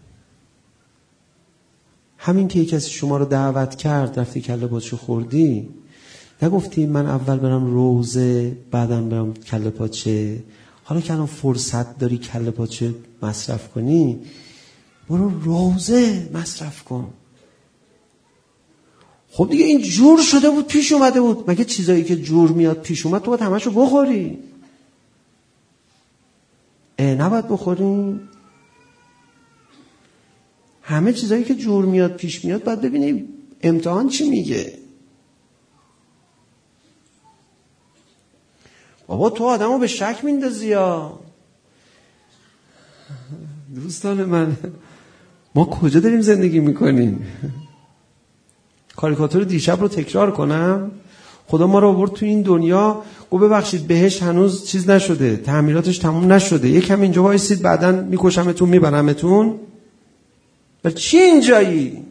همین که کسی شما رو دعوت کرد رفتی کله پاچه خوردی، نگفتی من اول برم روزه بعدم برم کله پاچه، حالا که الان فرصت داری کله پاچه مصرف کنی برو روزه مصرف کن. خب دیگه این جور شده بود، پیش اومده بود. مگه چیزایی که جور میاد پیش اومد تو باید همشو بخوری؟ نباید بخوریم؟ همه چیزایی که جور میاد پیش میاد باید ببینیم امتحان چی میگه. بابا تو آدمو به شک میندازی یا دوستان من. ما کجا داریم زندگی میکنیم؟ کاریکاتور دیشب رو تکرار کنم. خدا ما رو آورد تو این دنیا، گفت ببخشید بهشت هنوز چیز نشده، تعمیراتش تموم نشده، یکم اینجا وایسید بعداً میکشمتون میبرمتون. و چی اینجایی؟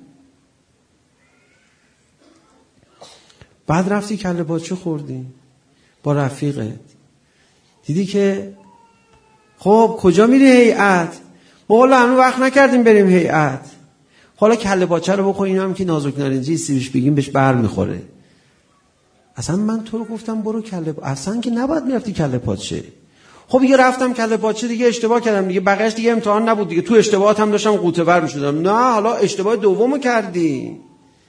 بعد رفتی کله پاچه خوردی با رفیقت، دیدی که خب کجا میری هیئت؟ ما حالا هنوز وقت نکردیم بریم هیئت. حالا کله پاچه رو بخور، اینم که نازک نارنجی سیبش بگیم بهش بر میخوره. اصلا من تو رو گفتم برو کله اصلا که نباید میرفتی کله پاچه. خب دیگه رفتم کله پاچه، دیگه اشتباه کردم دیگه، بقیش دیگه امتحان نبود دیگه، تو اشتباهات هم داشتم قوطه ور میشدم. نه حالا اشتباه دومو کردی.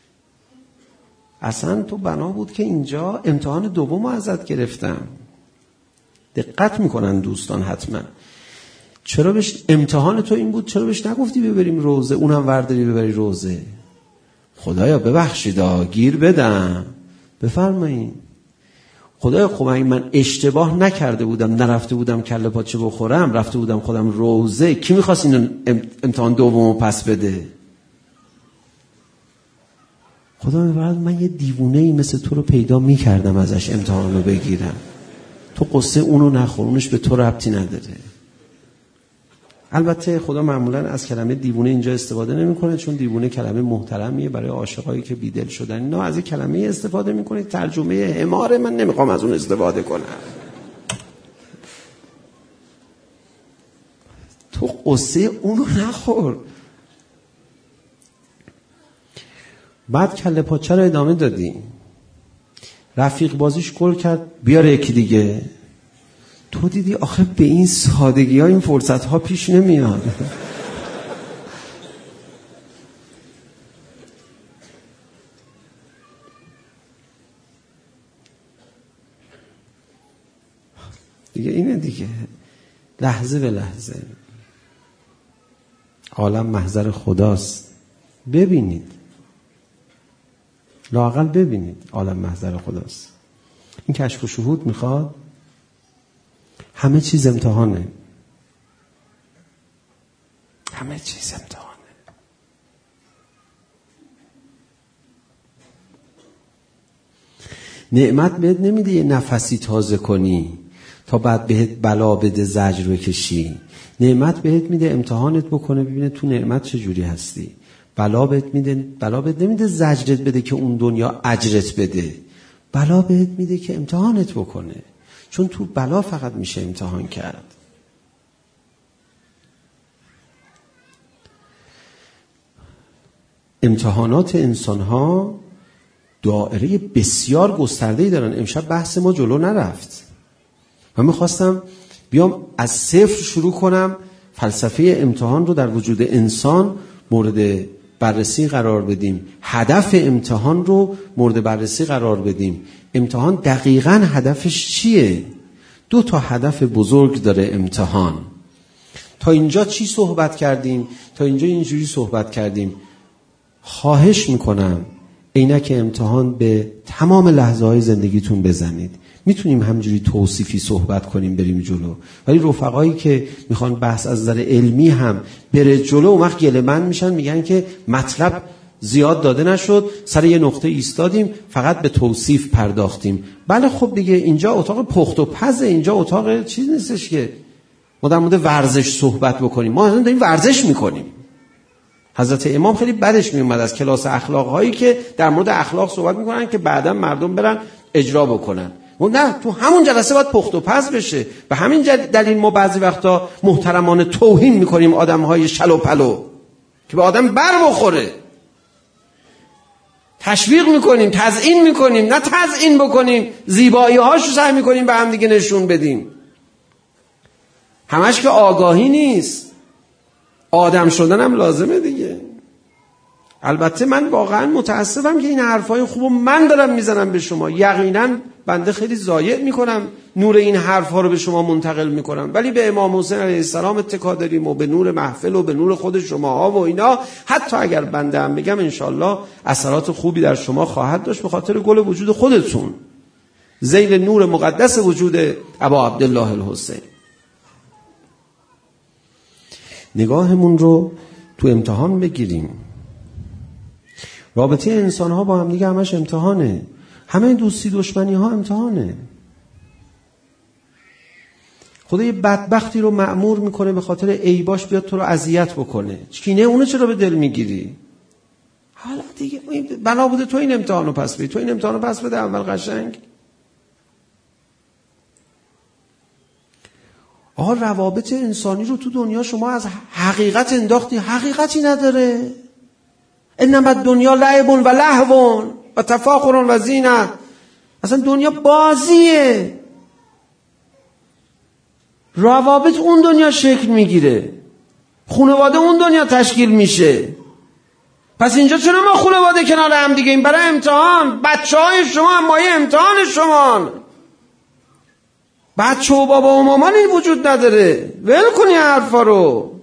اصلا تو بنا بود که اینجا امتحان دومو ازت گرفتم. دقت میکنن دوستان حتما. چرا بهش امتحان تو این بود؟ چرا بهش نگفتی ببریم روزه، اونم ورداری ببری روزه؟ خدایا ببخشید گیر بدم، بفرمایید. خدایا خب من اشتباه نکرده بودم، نرفته بودم کله پاچه بخورم، رفته بودم خودم روزه، کی میخواست اینو امتحان دومو پس بده؟ خدا می‌فرماید من یه دیوونه‌ای مثل تو رو پیدا میکردم ازش امتحان رو بگیرم. تو قصه اونو نخور، اونش به تو ربطی نداره. البته خدا معمولا از کلمه دیوونه اینجا استفاده نمیکنه، چون دیوونه کلمه محترمیه برای عاشقایی که بیدل شدن. اینا از این کلمه استفاده میکنه، ترجمه حماره، من نمیخوام از اون استفاده کنم. تو قصه اونو نخور. بعد کله پاچه رو ادامه دادی، رفیق بازیش گل کرد بیاره یکی دیگه. تو دیدی آخه به این سادگی ها این فرصت ها پیش نمیاد. دیگه اینه دیگه، لحظه به لحظه. عالم محضر خداست، ببینید، لااقل ببینید عالم محضر خداست. این کشف و شهود میخواد. همه چیز امتحانه، همه چیز امتحانه. نعمت بهت نمیده یه نفسی تازه کنی تا بعد بهت بلا بده زجر بکشی. نعمت بهت میده امتحانت بکنه ببینه تو نعمت چجوری هستی. بلا بهت میده، بلا بهت نمیده زجرت بده که اون دنیا اجرت بده. بلا بهت میده که امتحانت بکنه، چون تو بلا فقط میشه امتحان کرد. امتحانات انسان‌ها دائره بسیار گسترده‌ای دارن. امشب بحث ما جلو نرفت. من میخواستم بیام از صفر شروع کنم، فلسفه امتحان رو در وجود انسان مورد بررسی قرار بدیم، هدف امتحان رو مورد بررسی قرار بدیم. امتحان دقیقاً هدفش چیه؟ 2 تا هدف بزرگ داره امتحان. تا اینجا چی صحبت کردیم؟ تا اینجا اینجوری صحبت کردیم. خواهش میکنم عینک امتحان به تمام لحظه های زندگیتون بزنید. میتونیم همجوری توصیفی صحبت کنیم بریم جلو، ولی رفقایی که میخوان بحث از نظر علمی هم بره جلو اون وقت گله‌مند میشن، میگن که مطلب زیاد داده نشد، سر یه نقطه ایستادیم، فقط به توصیف پرداختیم. بله خب دیگه اینجا اتاق پخت و پزه، اینجا اتاق چیز نیستش که ما در مورد ورزش صحبت بکنیم. ما اصلا داریم ورزش میکنیم. حضرت امام خیلی بدش میومد از کلاس اخلاق هایی که در مورد اخلاق صحبت میکنن که بعدا مردم برن اجرا بکنن. نه، تو همون جلسه باید پخت و پز بشه. به همین دلیل ما بعضی وقتا محترمانه توهین میکنیم آدم های شل و پلو که به آدم بر بخوره. تشویق میکنیم، تزیین میکنیم، نه تزیین بکنیم زیبایی هاشو سعی میکنیم به هم دیگه نشون بدیم. همش که آگاهی نیست، آدم شدن هم لازمه دیگه. البته من واقعا متاسفم که این حرفای خوبو من دارم میزنم به شما. یقینا بنده خیلی ضایع میکنم نور این حرفها رو به شما منتقل میکنم، ولی به امام حسین علیه السلام اتکا داریم و به نور محفل و به نور خود شماها و اینا. حتی اگر بنده هم بگم انشالله اثرات خوبی در شما خواهد داشت به خاطر گل وجود خودتون زیل نور مقدس وجود ابا عبدالله الحسین. نگاهمون رو تو امتحان بگیریم. رابطه انسان ها با هم دیگه همش امتحانه. همه دوستی دشمنی ها امتحانه. خدا یه بدبختی رو مأمور میکنه به خاطر عیباش بیاد تو رو اذیت بکنه. کینه اونو چرا به دل میگیری؟ حالا دیگه بنا بوده تو این امتحانو پس بدی، تو این امتحانو پس بده اول قشنگ. آقا روابط انسانی رو تو دنیا شما از حقیقت انداختی، حقیقتی نداره. انما الدنیا لعب و لهو و تفاخر و زینه. اصلا دنیا بازیه. روابط اون دنیا شکل میگیره، خانواده اون دنیا تشکیل میشه. پس اینجا چرا ما خانواده کنار هم دیگه؟ این برای امتحان. بچه های شما هم مایه امتحان شما. بچه و بابا و مامان این وجود نداره. ول کنی حرفا رو.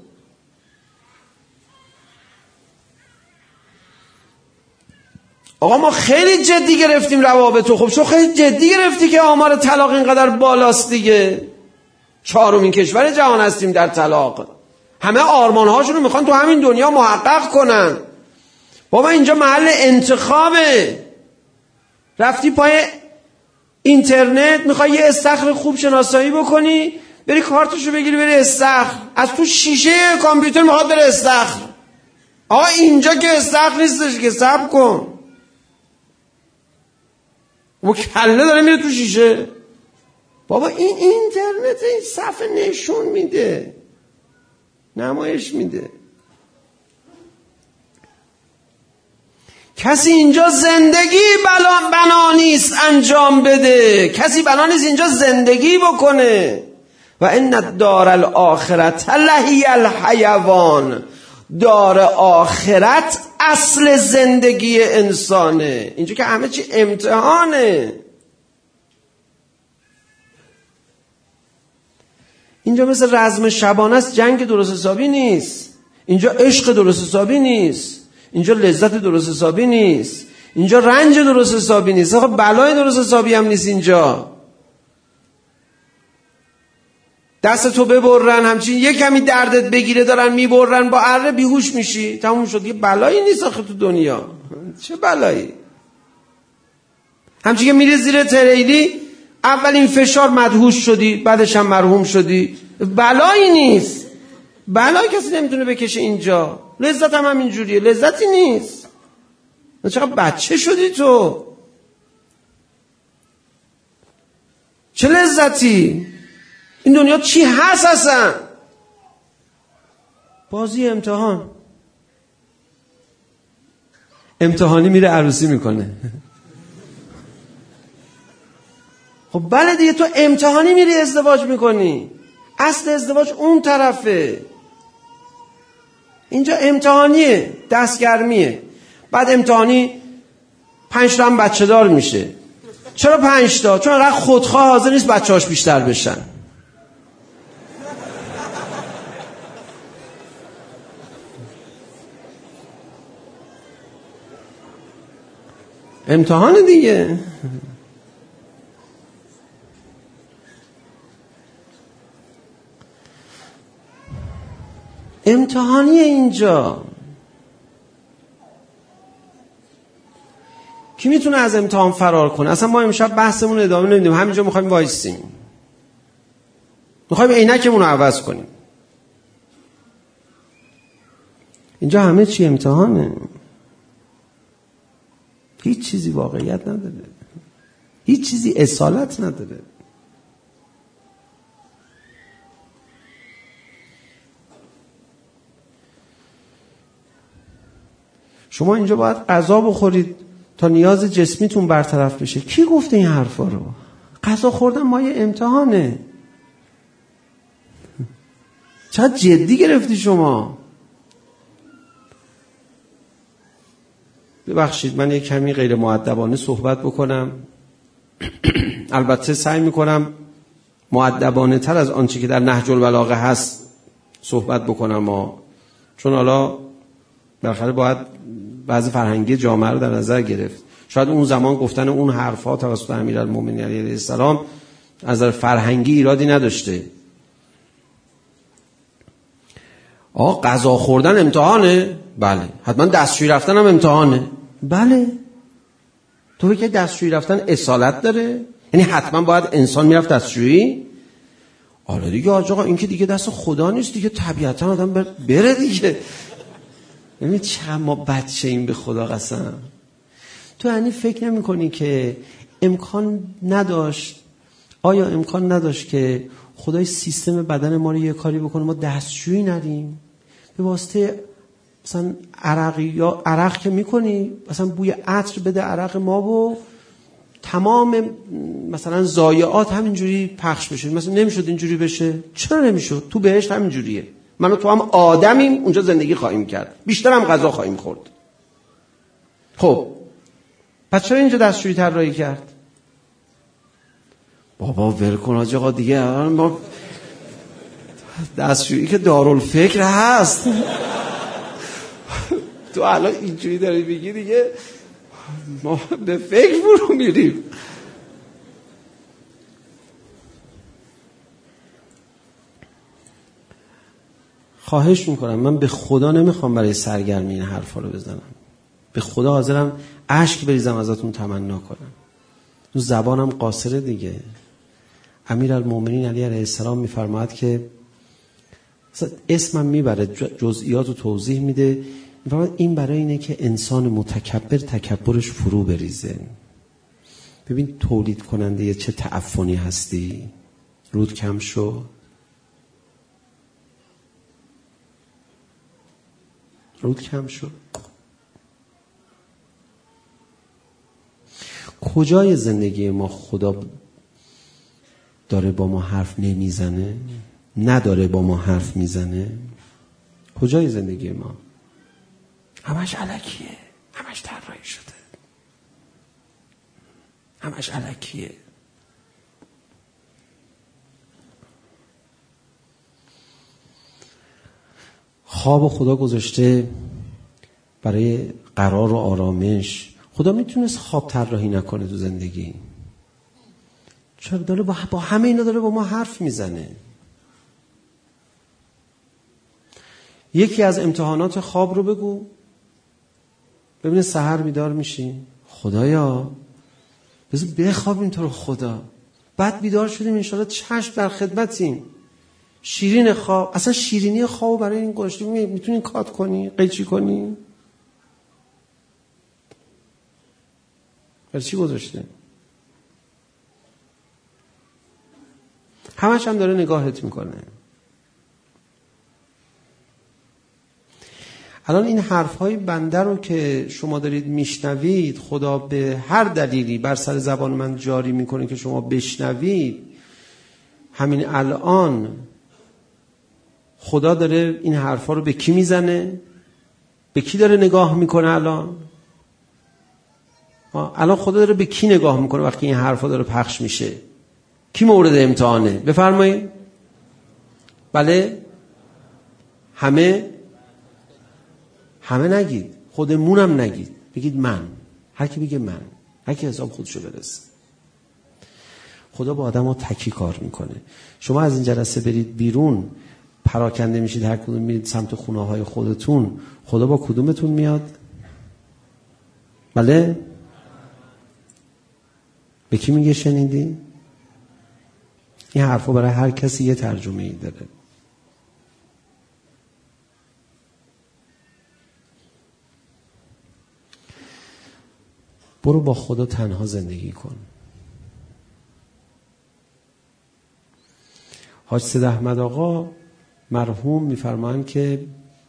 آقا ما خیلی جدی گرفتیم روابطو. خب شو خیلی جدی گرفتی که آمار طلاق اینقدر بالاست دیگه. 4مین کشور جهان هستیم در طلاق. همه آرمان‌هاشون رو میخوان تو همین دنیا محقق کنن. بابا اینجا محل انتخابه. رفتی پای اینترنت میخوای یه استخر خوب شناسایی بکنی، بری کارتشو بگیری بری استخر. از تو شیشه کامپیوتر میخواد بره استخر. آقا اینجا که استخر نیستش که، صبر کن. و کله داره میره تو شیشه. بابا این اینترنت این صفحه نشون میده، نمایش میده. کسی اینجا زندگی بنا نیست انجام بده. کسی بنا نیست اینجا زندگی بکنه. و ان الدار الاخرة لهی الحیوان. دار آخرت اصل زندگی انسانه. اینجا که همه چی امتحانه. اینجا مثل رزم شبانه است، جنگ درست حسابی نیست. اینجا عشق درست حسابی نیست. اینجا لذت درست حسابی نیست. اینجا رنج درست حسابی نیست. آخه بلای درست حسابی هم نیست اینجا. دستتو ببرن همچین یه کمی دردت بگیره دارن میبرن با اره بیهوش میشی، تموم شد. یه بلایی نیست آخه تو دنیا. چه بلایی؟ همچین که میری زیر تریلی اولین فشار مدهوش شدی، بعدش هم مرحوم شدی. بلایی نیست. بلایی کسی نمیتونه بکشه اینجا. لذت هم همینجوریه، لذتی نیست. چقدر بچه شدی تو؟ چه لذتی؟ این دنیا چی هست اصلا؟ بازی امتحان. امتحانی میره عروسی میکنه. خب بله دیگه، تو امتحانی میری ازدواج میکنی. اصل ازدواج اون طرفه. اینجا امتحانیه، دستگرمیه. بعد امتحانی 5 تا هم بچه دار میشه. چرا 5 تا؟ چون انقدر خودخواه حاضر نیست بچه‌هاش بیشتر بشن. امتحان دیگه. امتحانیه اینجا. کی میتونه از امتحان فرار کنه؟ اصلا ما امشب بحثمون ادامه نمیدیم، همینجا میخوایم وایسیم، میخوایم عینکمون رو عوض کنیم. اینجا همه چی امتحانه. هیچ چیزی واقعیت نداره، هیچ چیزی اصالت نداره. شما اینجا باید غذا بخورید تا نیاز جسمیتون برطرف بشه. کی گفته این حرفا رو؟ غذا خوردن مایه امتحانه. چقدر جدی گرفتی شما؟ ببخشید من یک کمی غیر مؤدبانه صحبت بکنم. البته سعی میکنم مؤدبانه تر از آنچه که در نهج البلاغه هست صحبت بکنم چون حالا بالاخره باید بعضی فرهنگی جامعه رو در نظر گرفت. شاید اون زمان گفتن اون حرفا توسط امیرالمومنین علیه السلام از نظر فرهنگی ایرادی نداشته. غذا خوردن امتحانه؟ بله. حتما دستشویی رفتن هم امتحانه؟ بله. تو فکر دستشویی رفتن اصالت داره؟ یعنی حتما باید انسان میرفت دستشویی؟ آره دیگه آقا، این که دیگه دست خدا نیست دیگه، طبیعتا آدم بره دیگه. ببینید چقدر ما بچه این به خدا قسم. تو یعنی فکر نمی کنی که امکان نداشت، آیا امکان نداشت که خدای سیستم بدن ما رو یه کاری بکنه ما دستشویی ندیم؟ به واسطه مثلا عرق که میکنی مثلا بوی عطر بده عرق ما و تمام مثلا ضایعات همینجوری پخش بشه. مثلا نمیشد اینجوری بشه؟ چرا نمیشد؟ تو بهشت همینجوریه. من و تو هم آدمیم، اونجا زندگی خواهیم کرد، بیشتر هم غذا خواهیم خورد. خب پس چرا اینجا دستشویی طراحی کرد؟ بابا ول کن آقا دیگه، ما دستشویی که دارالفکر هست. تو الان اینجوری داری بگی دیگه ما به فکر برو میریم. خواهش میکنم، من به خدا نمیخوام برای سرگرمی این حرفا رو بزنم، به خدا حاضرم اشک بریزم ازتون تمنا کنم. تو زبانم قاصره دیگه. امیرالمومنین علی علیه السلام میفرماید که اسمم میبره، جزئیات رو توضیح میده، میفرماید این برای اینه که انسان متکبر تکبرش فرو بریزه. ببین تولید کننده چه تعفنی هستی، رود کم شو. رود کم شو. کجای زندگی ما خدا داره با ما حرف نمیزنه؟ نداره با ما حرف میزنه؟ کجای زندگی ما؟ همش الکیه، همش طراحی شده، همش الکیه. خواب خدا گذاشته برای قرار و آرامش. خدا میتونست خواب طراحی نکنه تو زندگی؟ چرا داره با همه اینا داره با ما حرف میزنه؟ یکی از امتحانات خواب رو بگو ببینه سحر بیدار میشی، خدایا بذار بخوابیم تو رو خدا. بعد بیدار شدیم انشالله چشم در خدمتیم. شیرین خواب، اصلا شیرینی خواب برای این گذاشته میتونی کات کنی، قیچی کنی؟ برای چی گذاشته؟ همش هم داره نگاهت میکنه. الان این حرفهای بنده رو که شما دارید میشنوید، خدا به هر دلیلی بر سر زبان من جاری میکنه که شما بشنوید. همین الان خدا داره این حرفا رو به کی میزنه؟ به کی داره نگاه میکنه الان؟ الان خدا داره به کی نگاه میکنه وقتی این حرفا داره پخش میشه؟ کی مورد امتحانه؟ بفرمایید. بله؟ همه نگید، خودمونم نگید، بگید من. هر کی بگه من، هر کی حساب خودشو برسه. خدا با آدم ها تکی کار میکنه. شما از این جلسه برید بیرون، پراکنده میشید، هر کدوم میرید سمت خونه های خودتون، خدا با کدومتون میاد؟ بله؟ به کی میگه شنیدی؟ این حرفا برای هر کسی یه ترجمه ای داره. برو با خدا تنها زندگی کن. حاج سید احمد آقا مرحوم میفرمایند که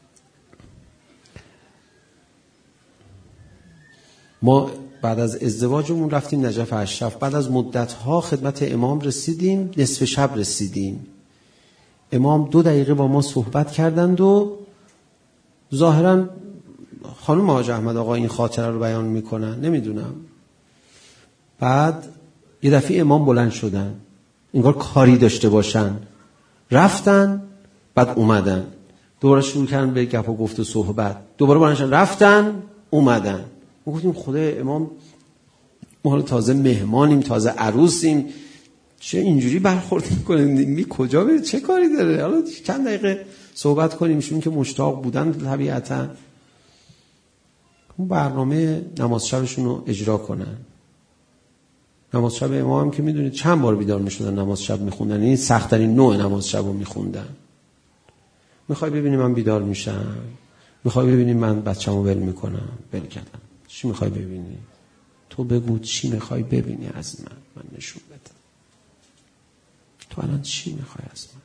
ما بعد از ازدواجمون رفتیم نجف اشرف، بعد از مدت‌ها خدمت امام رسیدیم، نصف شب رسیدیم. امام 2 دقیقه با ما صحبت کردند و ظاهراً خانم حاج احمد آقا این خاطره رو بیان میکنن، نمیدونم. بعد یه دفعه امام بلند شدن، انگار کاری داشته باشن، رفتن، بعد اومدن، دوباره شروع کردن به گپ و گفت و صحبت، دوباره بلند شدن، رفتن، اومدن. ما گفتیم خدای امام، ما تازه مهمانیم، تازه عروسیم، چه اینجوری برخورد میکنه؟ کجا به چه کاری داره؟ حالا چند دقیقه صحبت کنیم، شون که مشتاق بودن طبیعتا اون برنامه نماز شبشون رو اجرا کنن. نماز شب امام هم که میدونید چند بار بیدار میشدن نماز شب میخوندن، این سخت‌ترین نوع نماز شب رو میخوندن. میخوای ببینی من بیدار میشم؟ میخوای ببینی من بچه‌مو ول میکنم؟ ول کردم. چی میخوای ببینی؟ تو بگو چی میخوای ببینی از من نشون بدم. تو الان چی میخوای از من؟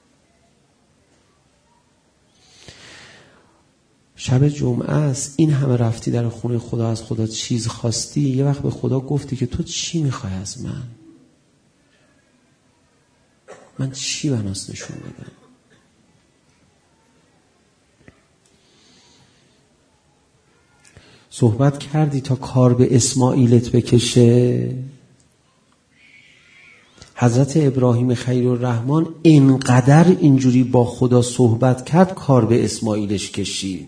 شب جمعه است، این همه رفتی در خونه خدا، از خدا چیز خواستی، یه وقت به خدا گفتی که تو چی میخوای از من چی بناس نشون بدم؟ صحبت کردی تا کار به اسماعیلت بکشه؟ حضرت ابراهیم خلیل‌الرحمن اینقدر اینجوری با خدا صحبت کرد کار به اسماعیلش کشید.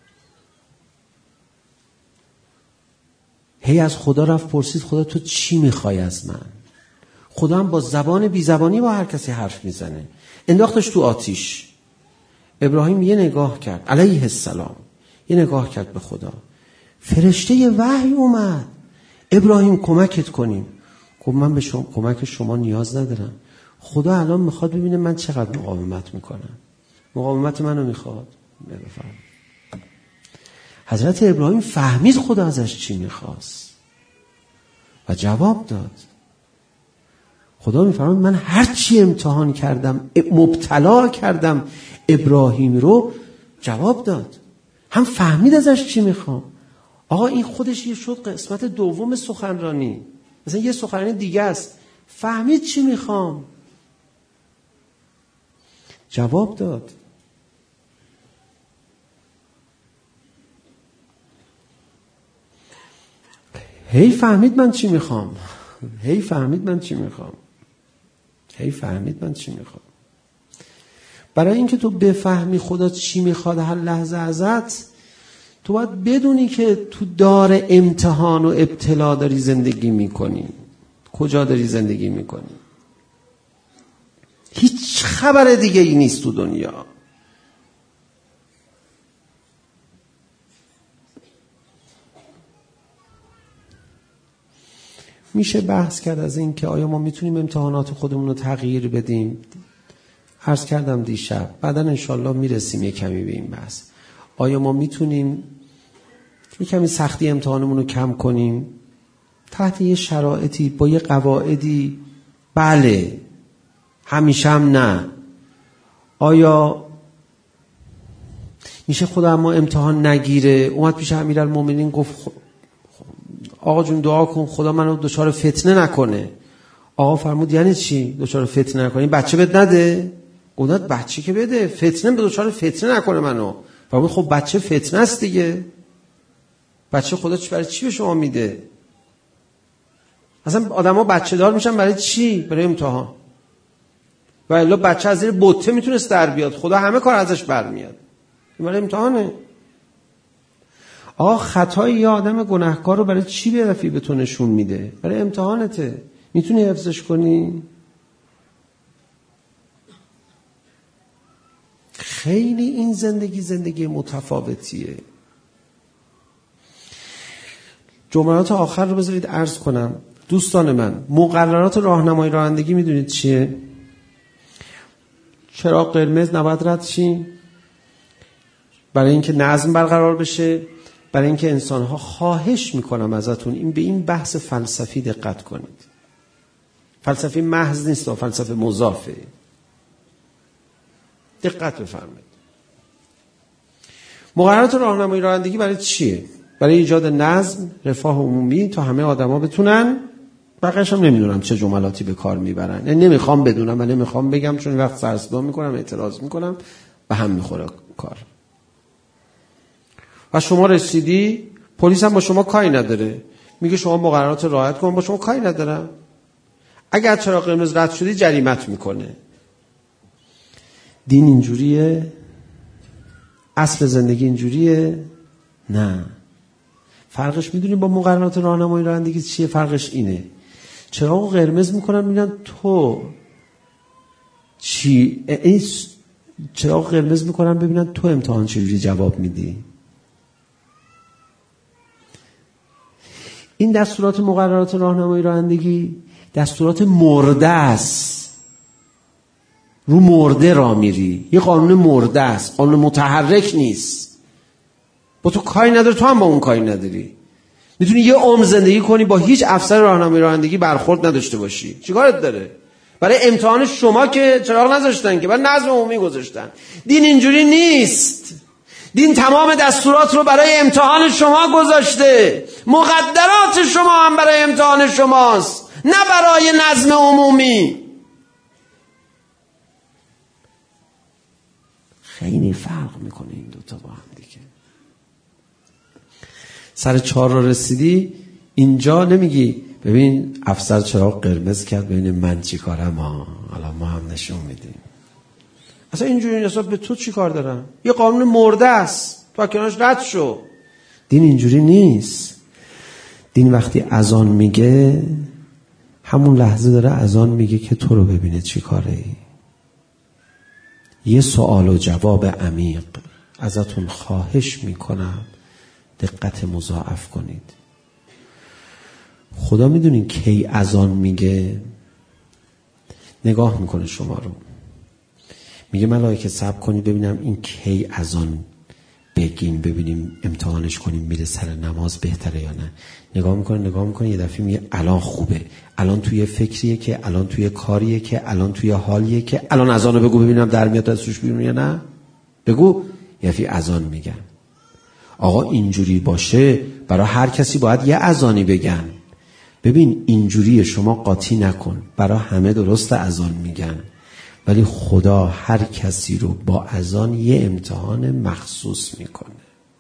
هی از خدا رفت پرسید خدا تو چی میخوای از من؟ خدا هم با زبان بی زبانی با هر کسی حرف میزنه. انداختش تو آتیش. ابراهیم یه نگاه کرد علیه السلام، یه نگاه کرد به خدا، فرشته یه وحی اومد، ابراهیم کمکت کنیم. گفت من به کمک شما نیاز ندارم. خدا الان میخواد ببینه من چقدر مقاومت میکنم. مقاومت منو میخواد. بفرمایید. حضرت ابراهیم فهمید خدا ازش چی میخواست و جواب داد. خدا میفرماید من هر چی امتحان کردم، مبتلا کردم ابراهیم رو، جواب داد. هم فهمید ازش چی میخوام. آقا این خودش یه شد قسمت دوم سخنرانی، مثلا یه سخنرانی دیگه است. فهمید چی میخوام، جواب داد. هی فهمید من چی میخوام، هی فهمید من چی میخوام، هی فهمید من چی میخوام. برای اینکه تو بفهمی خدا چی میخواد هر لحظه ازت، تو باید بدونی که تو دار امتحان و ابتلا داری زندگی میکنی. کجا داری زندگی میکنی؟ هیچ خبر دیگه ای نیست تو دنیا. میشه بحث کرد از این که آیا ما میتونیم امتحانات خودمون رو تغییر بدیم. عرض کردم دیشب، بعدا انشالله میرسیم یه کمی به این بحث. آیا ما میتونیم یه کمی سختی امتحانمون رو کم کنیم تحت یه شرایطی با یه قواعدی؟ بله، همیشه هم نه. آیا میشه خدا ما امتحان نگیره؟ اومد پیش امیرالمومنین گفت آقا جون دعا کن خدا منو دچار فتنه نکنه. آقا فرمود یعنی چی دچار فتنه نکنه؟ بچه بد نده؟ گفت بچه که بده، فتنه به دچار فتنه نکنه منو. فرمود خب بچه فتنه است دیگه، بچه خدا برای چی به شما میده؟ اصلا آدما بچه دار میشن برای چی؟ برای امتحان. و الا بچه از زیر بطه میتونست در بیاد، خدا همه کار ازش برمیاد، برای امتحانه. خطای یه آدم گناهکار رو برای چی به رفیق به تو نشون میده؟ برای امتحانته. میتونی حفظش کنی؟ خیلی این زندگی متفاوتیه. جملات آخر رو بذارید عرض کنم. دوستان من، مقررات راهنمایی رانندگی میدونید چیه؟ چراغ قرمز نباید رد شیم، برای اینکه نظم برقرار بشه، برای اینکه انسان‌ها، خواهش میکنم ازتون به این بحث فلسفی دقت کنید. فلسفی محض نیست، فلسفه مضافه. دقت بفرمایید. مقررات راهنمایی رانندگی برای چیه؟ برای ایجاد نظم، رفاه عمومی تا همه آدما بتونن. بقیه‌اش هم نمیدونم چه جملاتی به کار میبرن، نمیخوام بدونم و نمیخوام بگم، چون وقت سرصدا میکنم، اعتراض میکنم، به هم میخوره کار. و شما رسیدی، پلیس هم با شما کاری نداره، میگه شما مقررات رعایت کن، با شما کاری ندارم. اگر چراغ قرمز رد شدی جریمت میکنه. دین اینجوریه؟ اصل زندگی اینجوریه؟ نه. فرقش میدونی با مقررات راهنمایی رانندگی چیه؟ فرقش اینه، چراغ قرمز میکنن میگن تو چی، چراغ قرمز میکنن ببینن تو امتحان چجوری جواب میدی. این دستورات مقررات راهنمایی رانندگی دستورات مرده است، رو مرده را میری، یه قانون مرده است، قانون متحرک نیست. با تو کاری نداره، تو هم با اون کاری نداری. میتونی یه عمر زندگی کنی با هیچ افسر راهنمایی رانندگی برخورد نداشته باشی، چیکارت داره؟ برای امتحان شما که چراغ نذاشتن، که برای نظم عمومی گذاشتن. دین اینجوری نیست. دین تمام دستورات رو برای امتحان شما گذاشته. مقدرات شما هم برای امتحان شماست، نه برای نظم عمومی. خیلی فرق میکنه این دوتا با هم دیگه. سر 4 رو رسیدی، اینجا نمیگی ببین افسر چراغ قرمز کرد ببین من چی کارم، حالا ما هم نشون میدیم. اصلا اینجوری اصلا به تو چی کار دارم؟ یه قانون مرده است، تو کنارش رد شو. دین اینجوری نیست. دین وقتی اذان میگه همون لحظه داره اذان میگه که تو رو ببینه چی کاره ای. یه سوال و جواب عمیق ازتون خواهش میکنم دقت مضاعف کنید. خدا میدونین کی اذان میگه؟ نگاه میکنه شما رو، میگه ملائکه صبر کنید ببینم این کی اذان بگیم، ببینیم امتحانش کنیم میره سر نماز بهتره یا نه. نگاه میکنه یه دفعه میگه الان خوبه، الان توی فکریه که، الان توی کاریه که، الان توی حالیه که، الان اذانو بگو ببینم در میاد از توش بیرون یا نه. بگو. یه دفعه اذان میگن. آقا اینجوری باشه برای هر کسی باید یه اذانی بگن. ببین اینجوری شما قاطی نکن، برای همه درست اذان میگن، ولی خدا هر کسی رو با اذان یه امتحان مخصوص میکنه.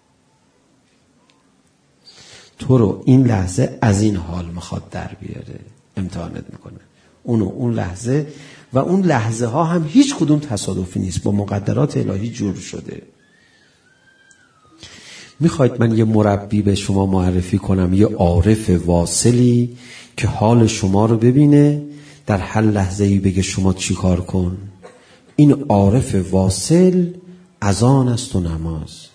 تو رو این لحظه از این حال میخواد در بیاره، امتحانت میکنه. اون لحظه و اون لحظه ها هم هیچ کدوم تصادفی نیست، با مقدرات الهی جور شده. میخواید من یه مربی به شما معرفی کنم، یه عارف واصلی که حال شما رو ببینه، در هر لحظه‌ای بگه شما چی کار کن. این عارف واصل اذان است و نماز.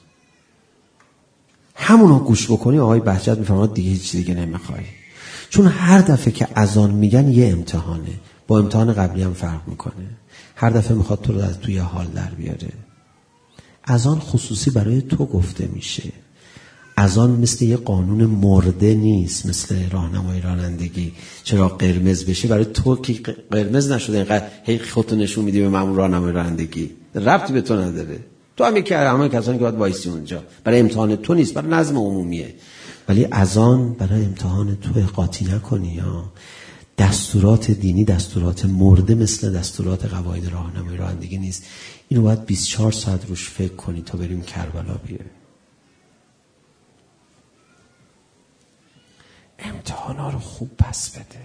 همونو گوش بکنی آقای بهجت میفرماد دیگه هیچ دیگه نمیخوای. چون هر دفعه که اذان میگن یه امتحانه، با امتحان قبلی هم فرق میکنه. هر دفعه میخواد تو رو از توی حال در بیاره. اذان خصوصی برای تو گفته میشه. اذان مثل یه قانون مرده نیست، مثل راهنمایی رانندگی. چرا قرمز بشه برای تو که قرمز نشده اینقدر هی خودتو نشون میدی به مامور راهنمایی رانندگی، ربطی به تو نداره. تو هم یکی از همه کسانی که باید وایسی اونجا، برای امتحان تو نیست، برای نظم عمومیه. ولی اذان برای امتحان تو، قاطی نکنی یا دستورات دینی دستورات مرده مثل دستورات قواعد راهنمایی رانندگی نیست. اینو باید 24 ساعت روش فکر کنی تا بریم کربلا بیه. امتحان امتحانا رو خوب پس بده.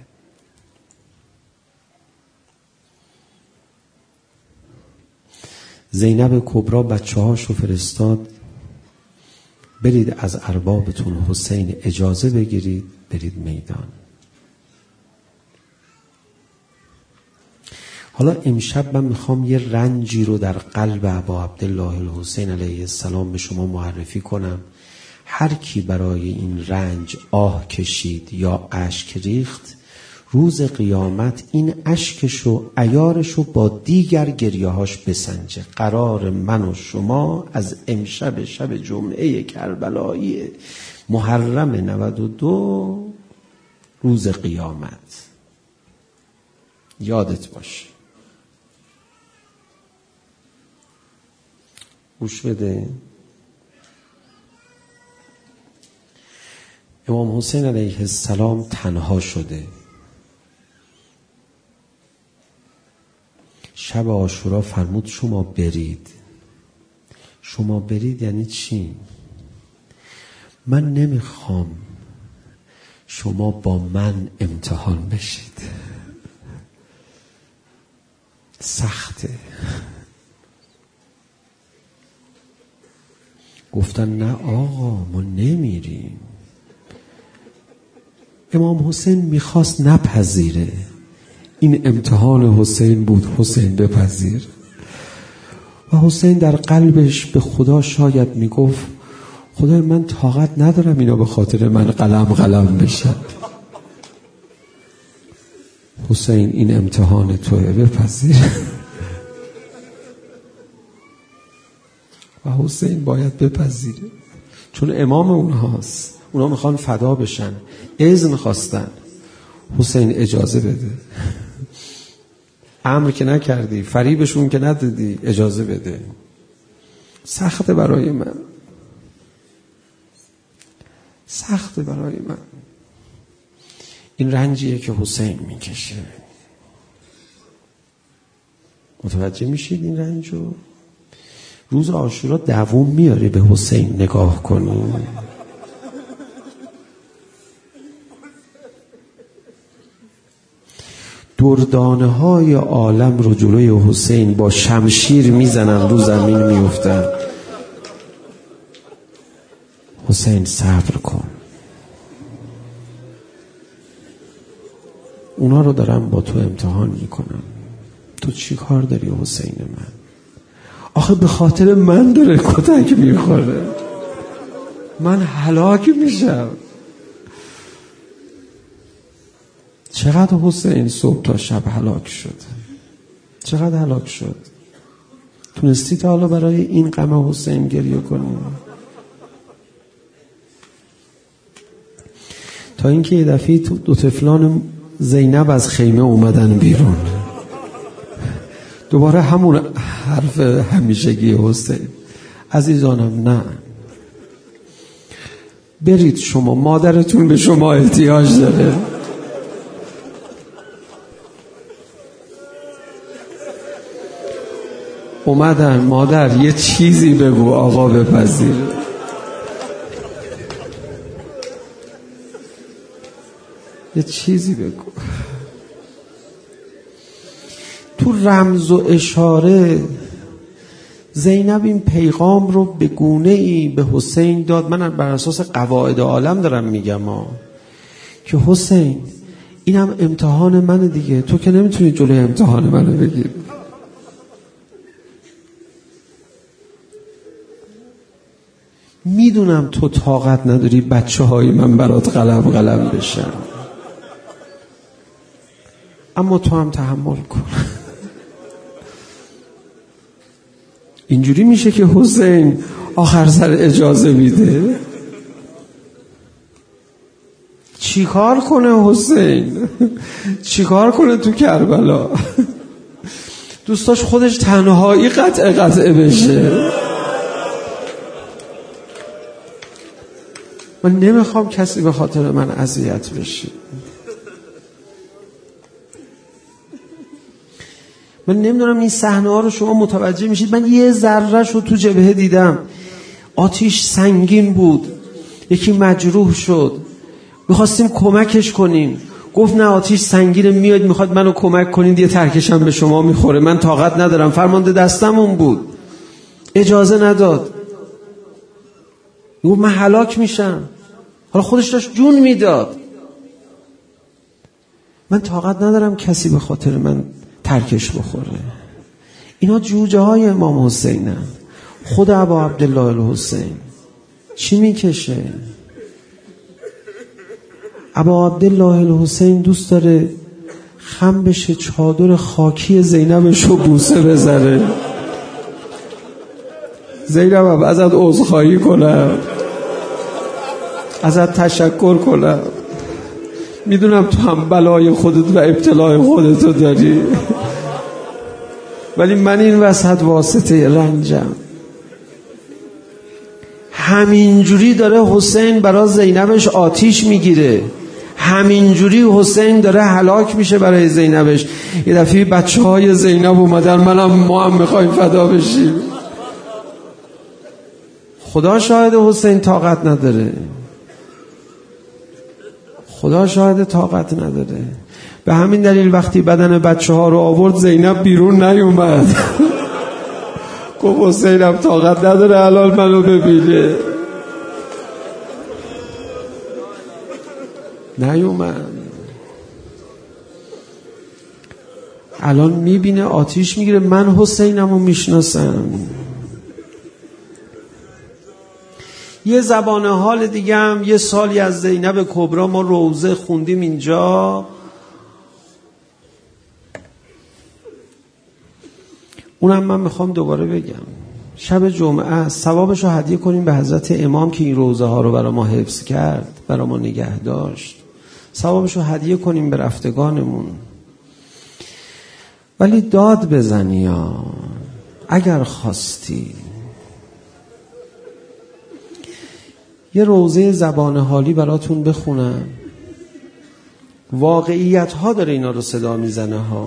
زینب کبرا بچه‌هاشو فرستاد برید از اربابتون حسین اجازه بگیرید برید میدان. حالا امشب من میخوام یه رنجی رو در قلب ابا عبدالله الحسین علیه السلام به شما معرفی کنم. هر کی برای این رنج آه کشید یا اشک ریخت، روز قیامت این اشکشو عیارشو با دیگر گریه‌هاش بسنجه. قرار من و شما از امشب شب جمعه کربلایی محرم 92 روز قیامت یادت باشه. گوش بده. امام حسین علیه السلام تنها شده. شب عاشورا فرمود شما برید. شما برید یعنی چی؟ من نمیخوام شما با من امتحان بشید. سخته. گفتن نه آقا ما نمیریم. امام حسین میخواست نپذیره. این امتحان حسین بود، حسین بپذیر. و حسین در قلبش به خدا شاید میگفت خدای من طاقت ندارم اینا به خاطر من قلم بشن. حسین این امتحان توه بپذیر. و حسین باید بپذیره چون امام اونهاست. اونا میخوان فدا بشن، اذن خواستن. حسین اجازه بده. امر که نکردی، فریبشون که ندادی، اجازه بده. سخته برای من، سخته برای من. این رنجیه که حسین میکشه. متوجه میشید این رنجو؟ روز عاشورا دووم میاری به حسین نگاه کنی. دردانه های عالم رو جلوی حسین با شمشیر میزنن، رو زمین میفتن. حسین صبر کن. اونا رو دارم با تو امتحان میکنم. تو چی کار داری حسین من؟ آخه به خاطر من داره کتک میخوره. من هلاک میشم. چقدر حسین صبح تا شب هلاک شد. چقدر هلاک شد. تونستی تا حالا برای این غم حسین گریه کنی؟ تا اینکه یه دفعه دو طفلان زینب از خیمه اومدن بیرون. دوباره همون حرف همیشگی حسین. عزیزانم نه، برید شما، مادرتون به شما احتیاج داره. اومدن مادر یه چیزی بگو آقا بپذیر. یه چیزی بگو. تو رمز و اشاره زینب این پیغام رو به گونه‌ای به حسین داد. من بر اساس قواعد عالم دارم میگم که حسین اینم امتحان منه دیگه، تو که نمیتونی جلوی امتحان منو بگیری. میدونم تو طاقت نداری بچه های من برات قلم بشن، اما تو هم تحمل کن. اینجوری میشه که حسین آخر سر اجازه میده. چیکار کنه حسین؟ چیکار کنه تو کربلا؟ دوستاش خودش تنهایی قطعه بشه. من نمیخوام کسی به خاطر من اذیت بشه. من نمیدونم این صحنه ها رو شما متوجه میشید. من یه ذره‌اش رو تو جبهه دیدم. آتیش سنگین بود، یکی مجروح شد، میخواستیم کمکش کنیم، گفت نه آتیش سنگین میاد میخواد منو کمک کنید، یه ترکشم به شما میخوره، من طاقت ندارم. فرمانده دستمون بود، اجازه نداد. گفت من هلاک میشم. حالا خودش داشت جون میداد. من طاقت ندارم کسی به خاطر من ترکش بخوره. اینا جوجه های امام حسینن. خود ابا عبدالله الحسین چی میکشه؟ ابا عبدالله الحسین دوست داره خم بشه، چادر خاکی زینبش رو بوسه بزنه. زینب ازت عذرخواهی کنم، ازت تشکر کنم، میدونم تو هم بلای خودت و ابتلای خودتو داری، ولی من این وسط واسطه رنجم. همینجوری داره حسین برای زینبش آتیش میگیره، همینجوری حسین داره هلاک میشه برای زینبش. یه دفعه بچه‌های زینب اومدن، ما هم میخوایم فدا بشیم. خدا شاهد حسین طاقت نداره، خدا شاهد طاقت نداره. به همین دلیل وقتی بدن بچه‌ها رو آورد زینب بیرون نیومد. گفت حسینم طاقت نداره الان منو ببینه. نیومد. الان میبینه آتیش میگیره. من حسینمو میشناسم. یه زبان حال دیگه هم، یه سالی از زینب کبرا ما روزه خوندیم اینجا، اونم من میخوام دوباره بگم. شب جمعه ثوابشو هدیه کنیم به حضرت امام که این روزه ها رو برای ما حفظ کرد، برای ما نگه داشت. ثوابشو هدیه کنیم به رفتگانمون. ولی داد بزنی ها اگر خواستی. یه روزه زبان حالی براتون بخونم. واقعیت ها داره اینا رو صدا میزنه ها.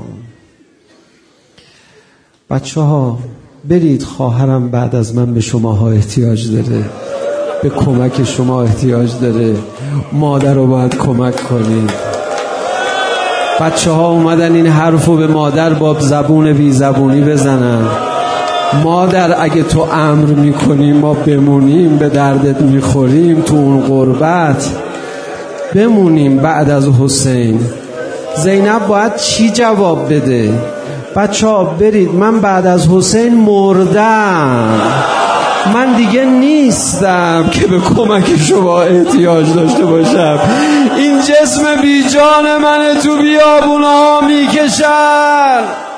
بچه ها برید، خواهرم بعد از من به شماها احتیاج داره، به کمک شما احتیاج داره. مادر رو باید کمک کنید. بچه ها اومدن این حرفو به مادر با زبون بی زبونی بزنن. مادر اگه تو امر میکنی ما بمونیم، به دردت میخوریم، تو اون غربت بمونیم بعد از حسین. زینب باید چی جواب بده؟ بچه ها برید، من بعد از حسین مردم، من دیگه نیستم که به کمک شما احتیاج داشته باشم. این جسم بی جان من تو بیابونها میکشن.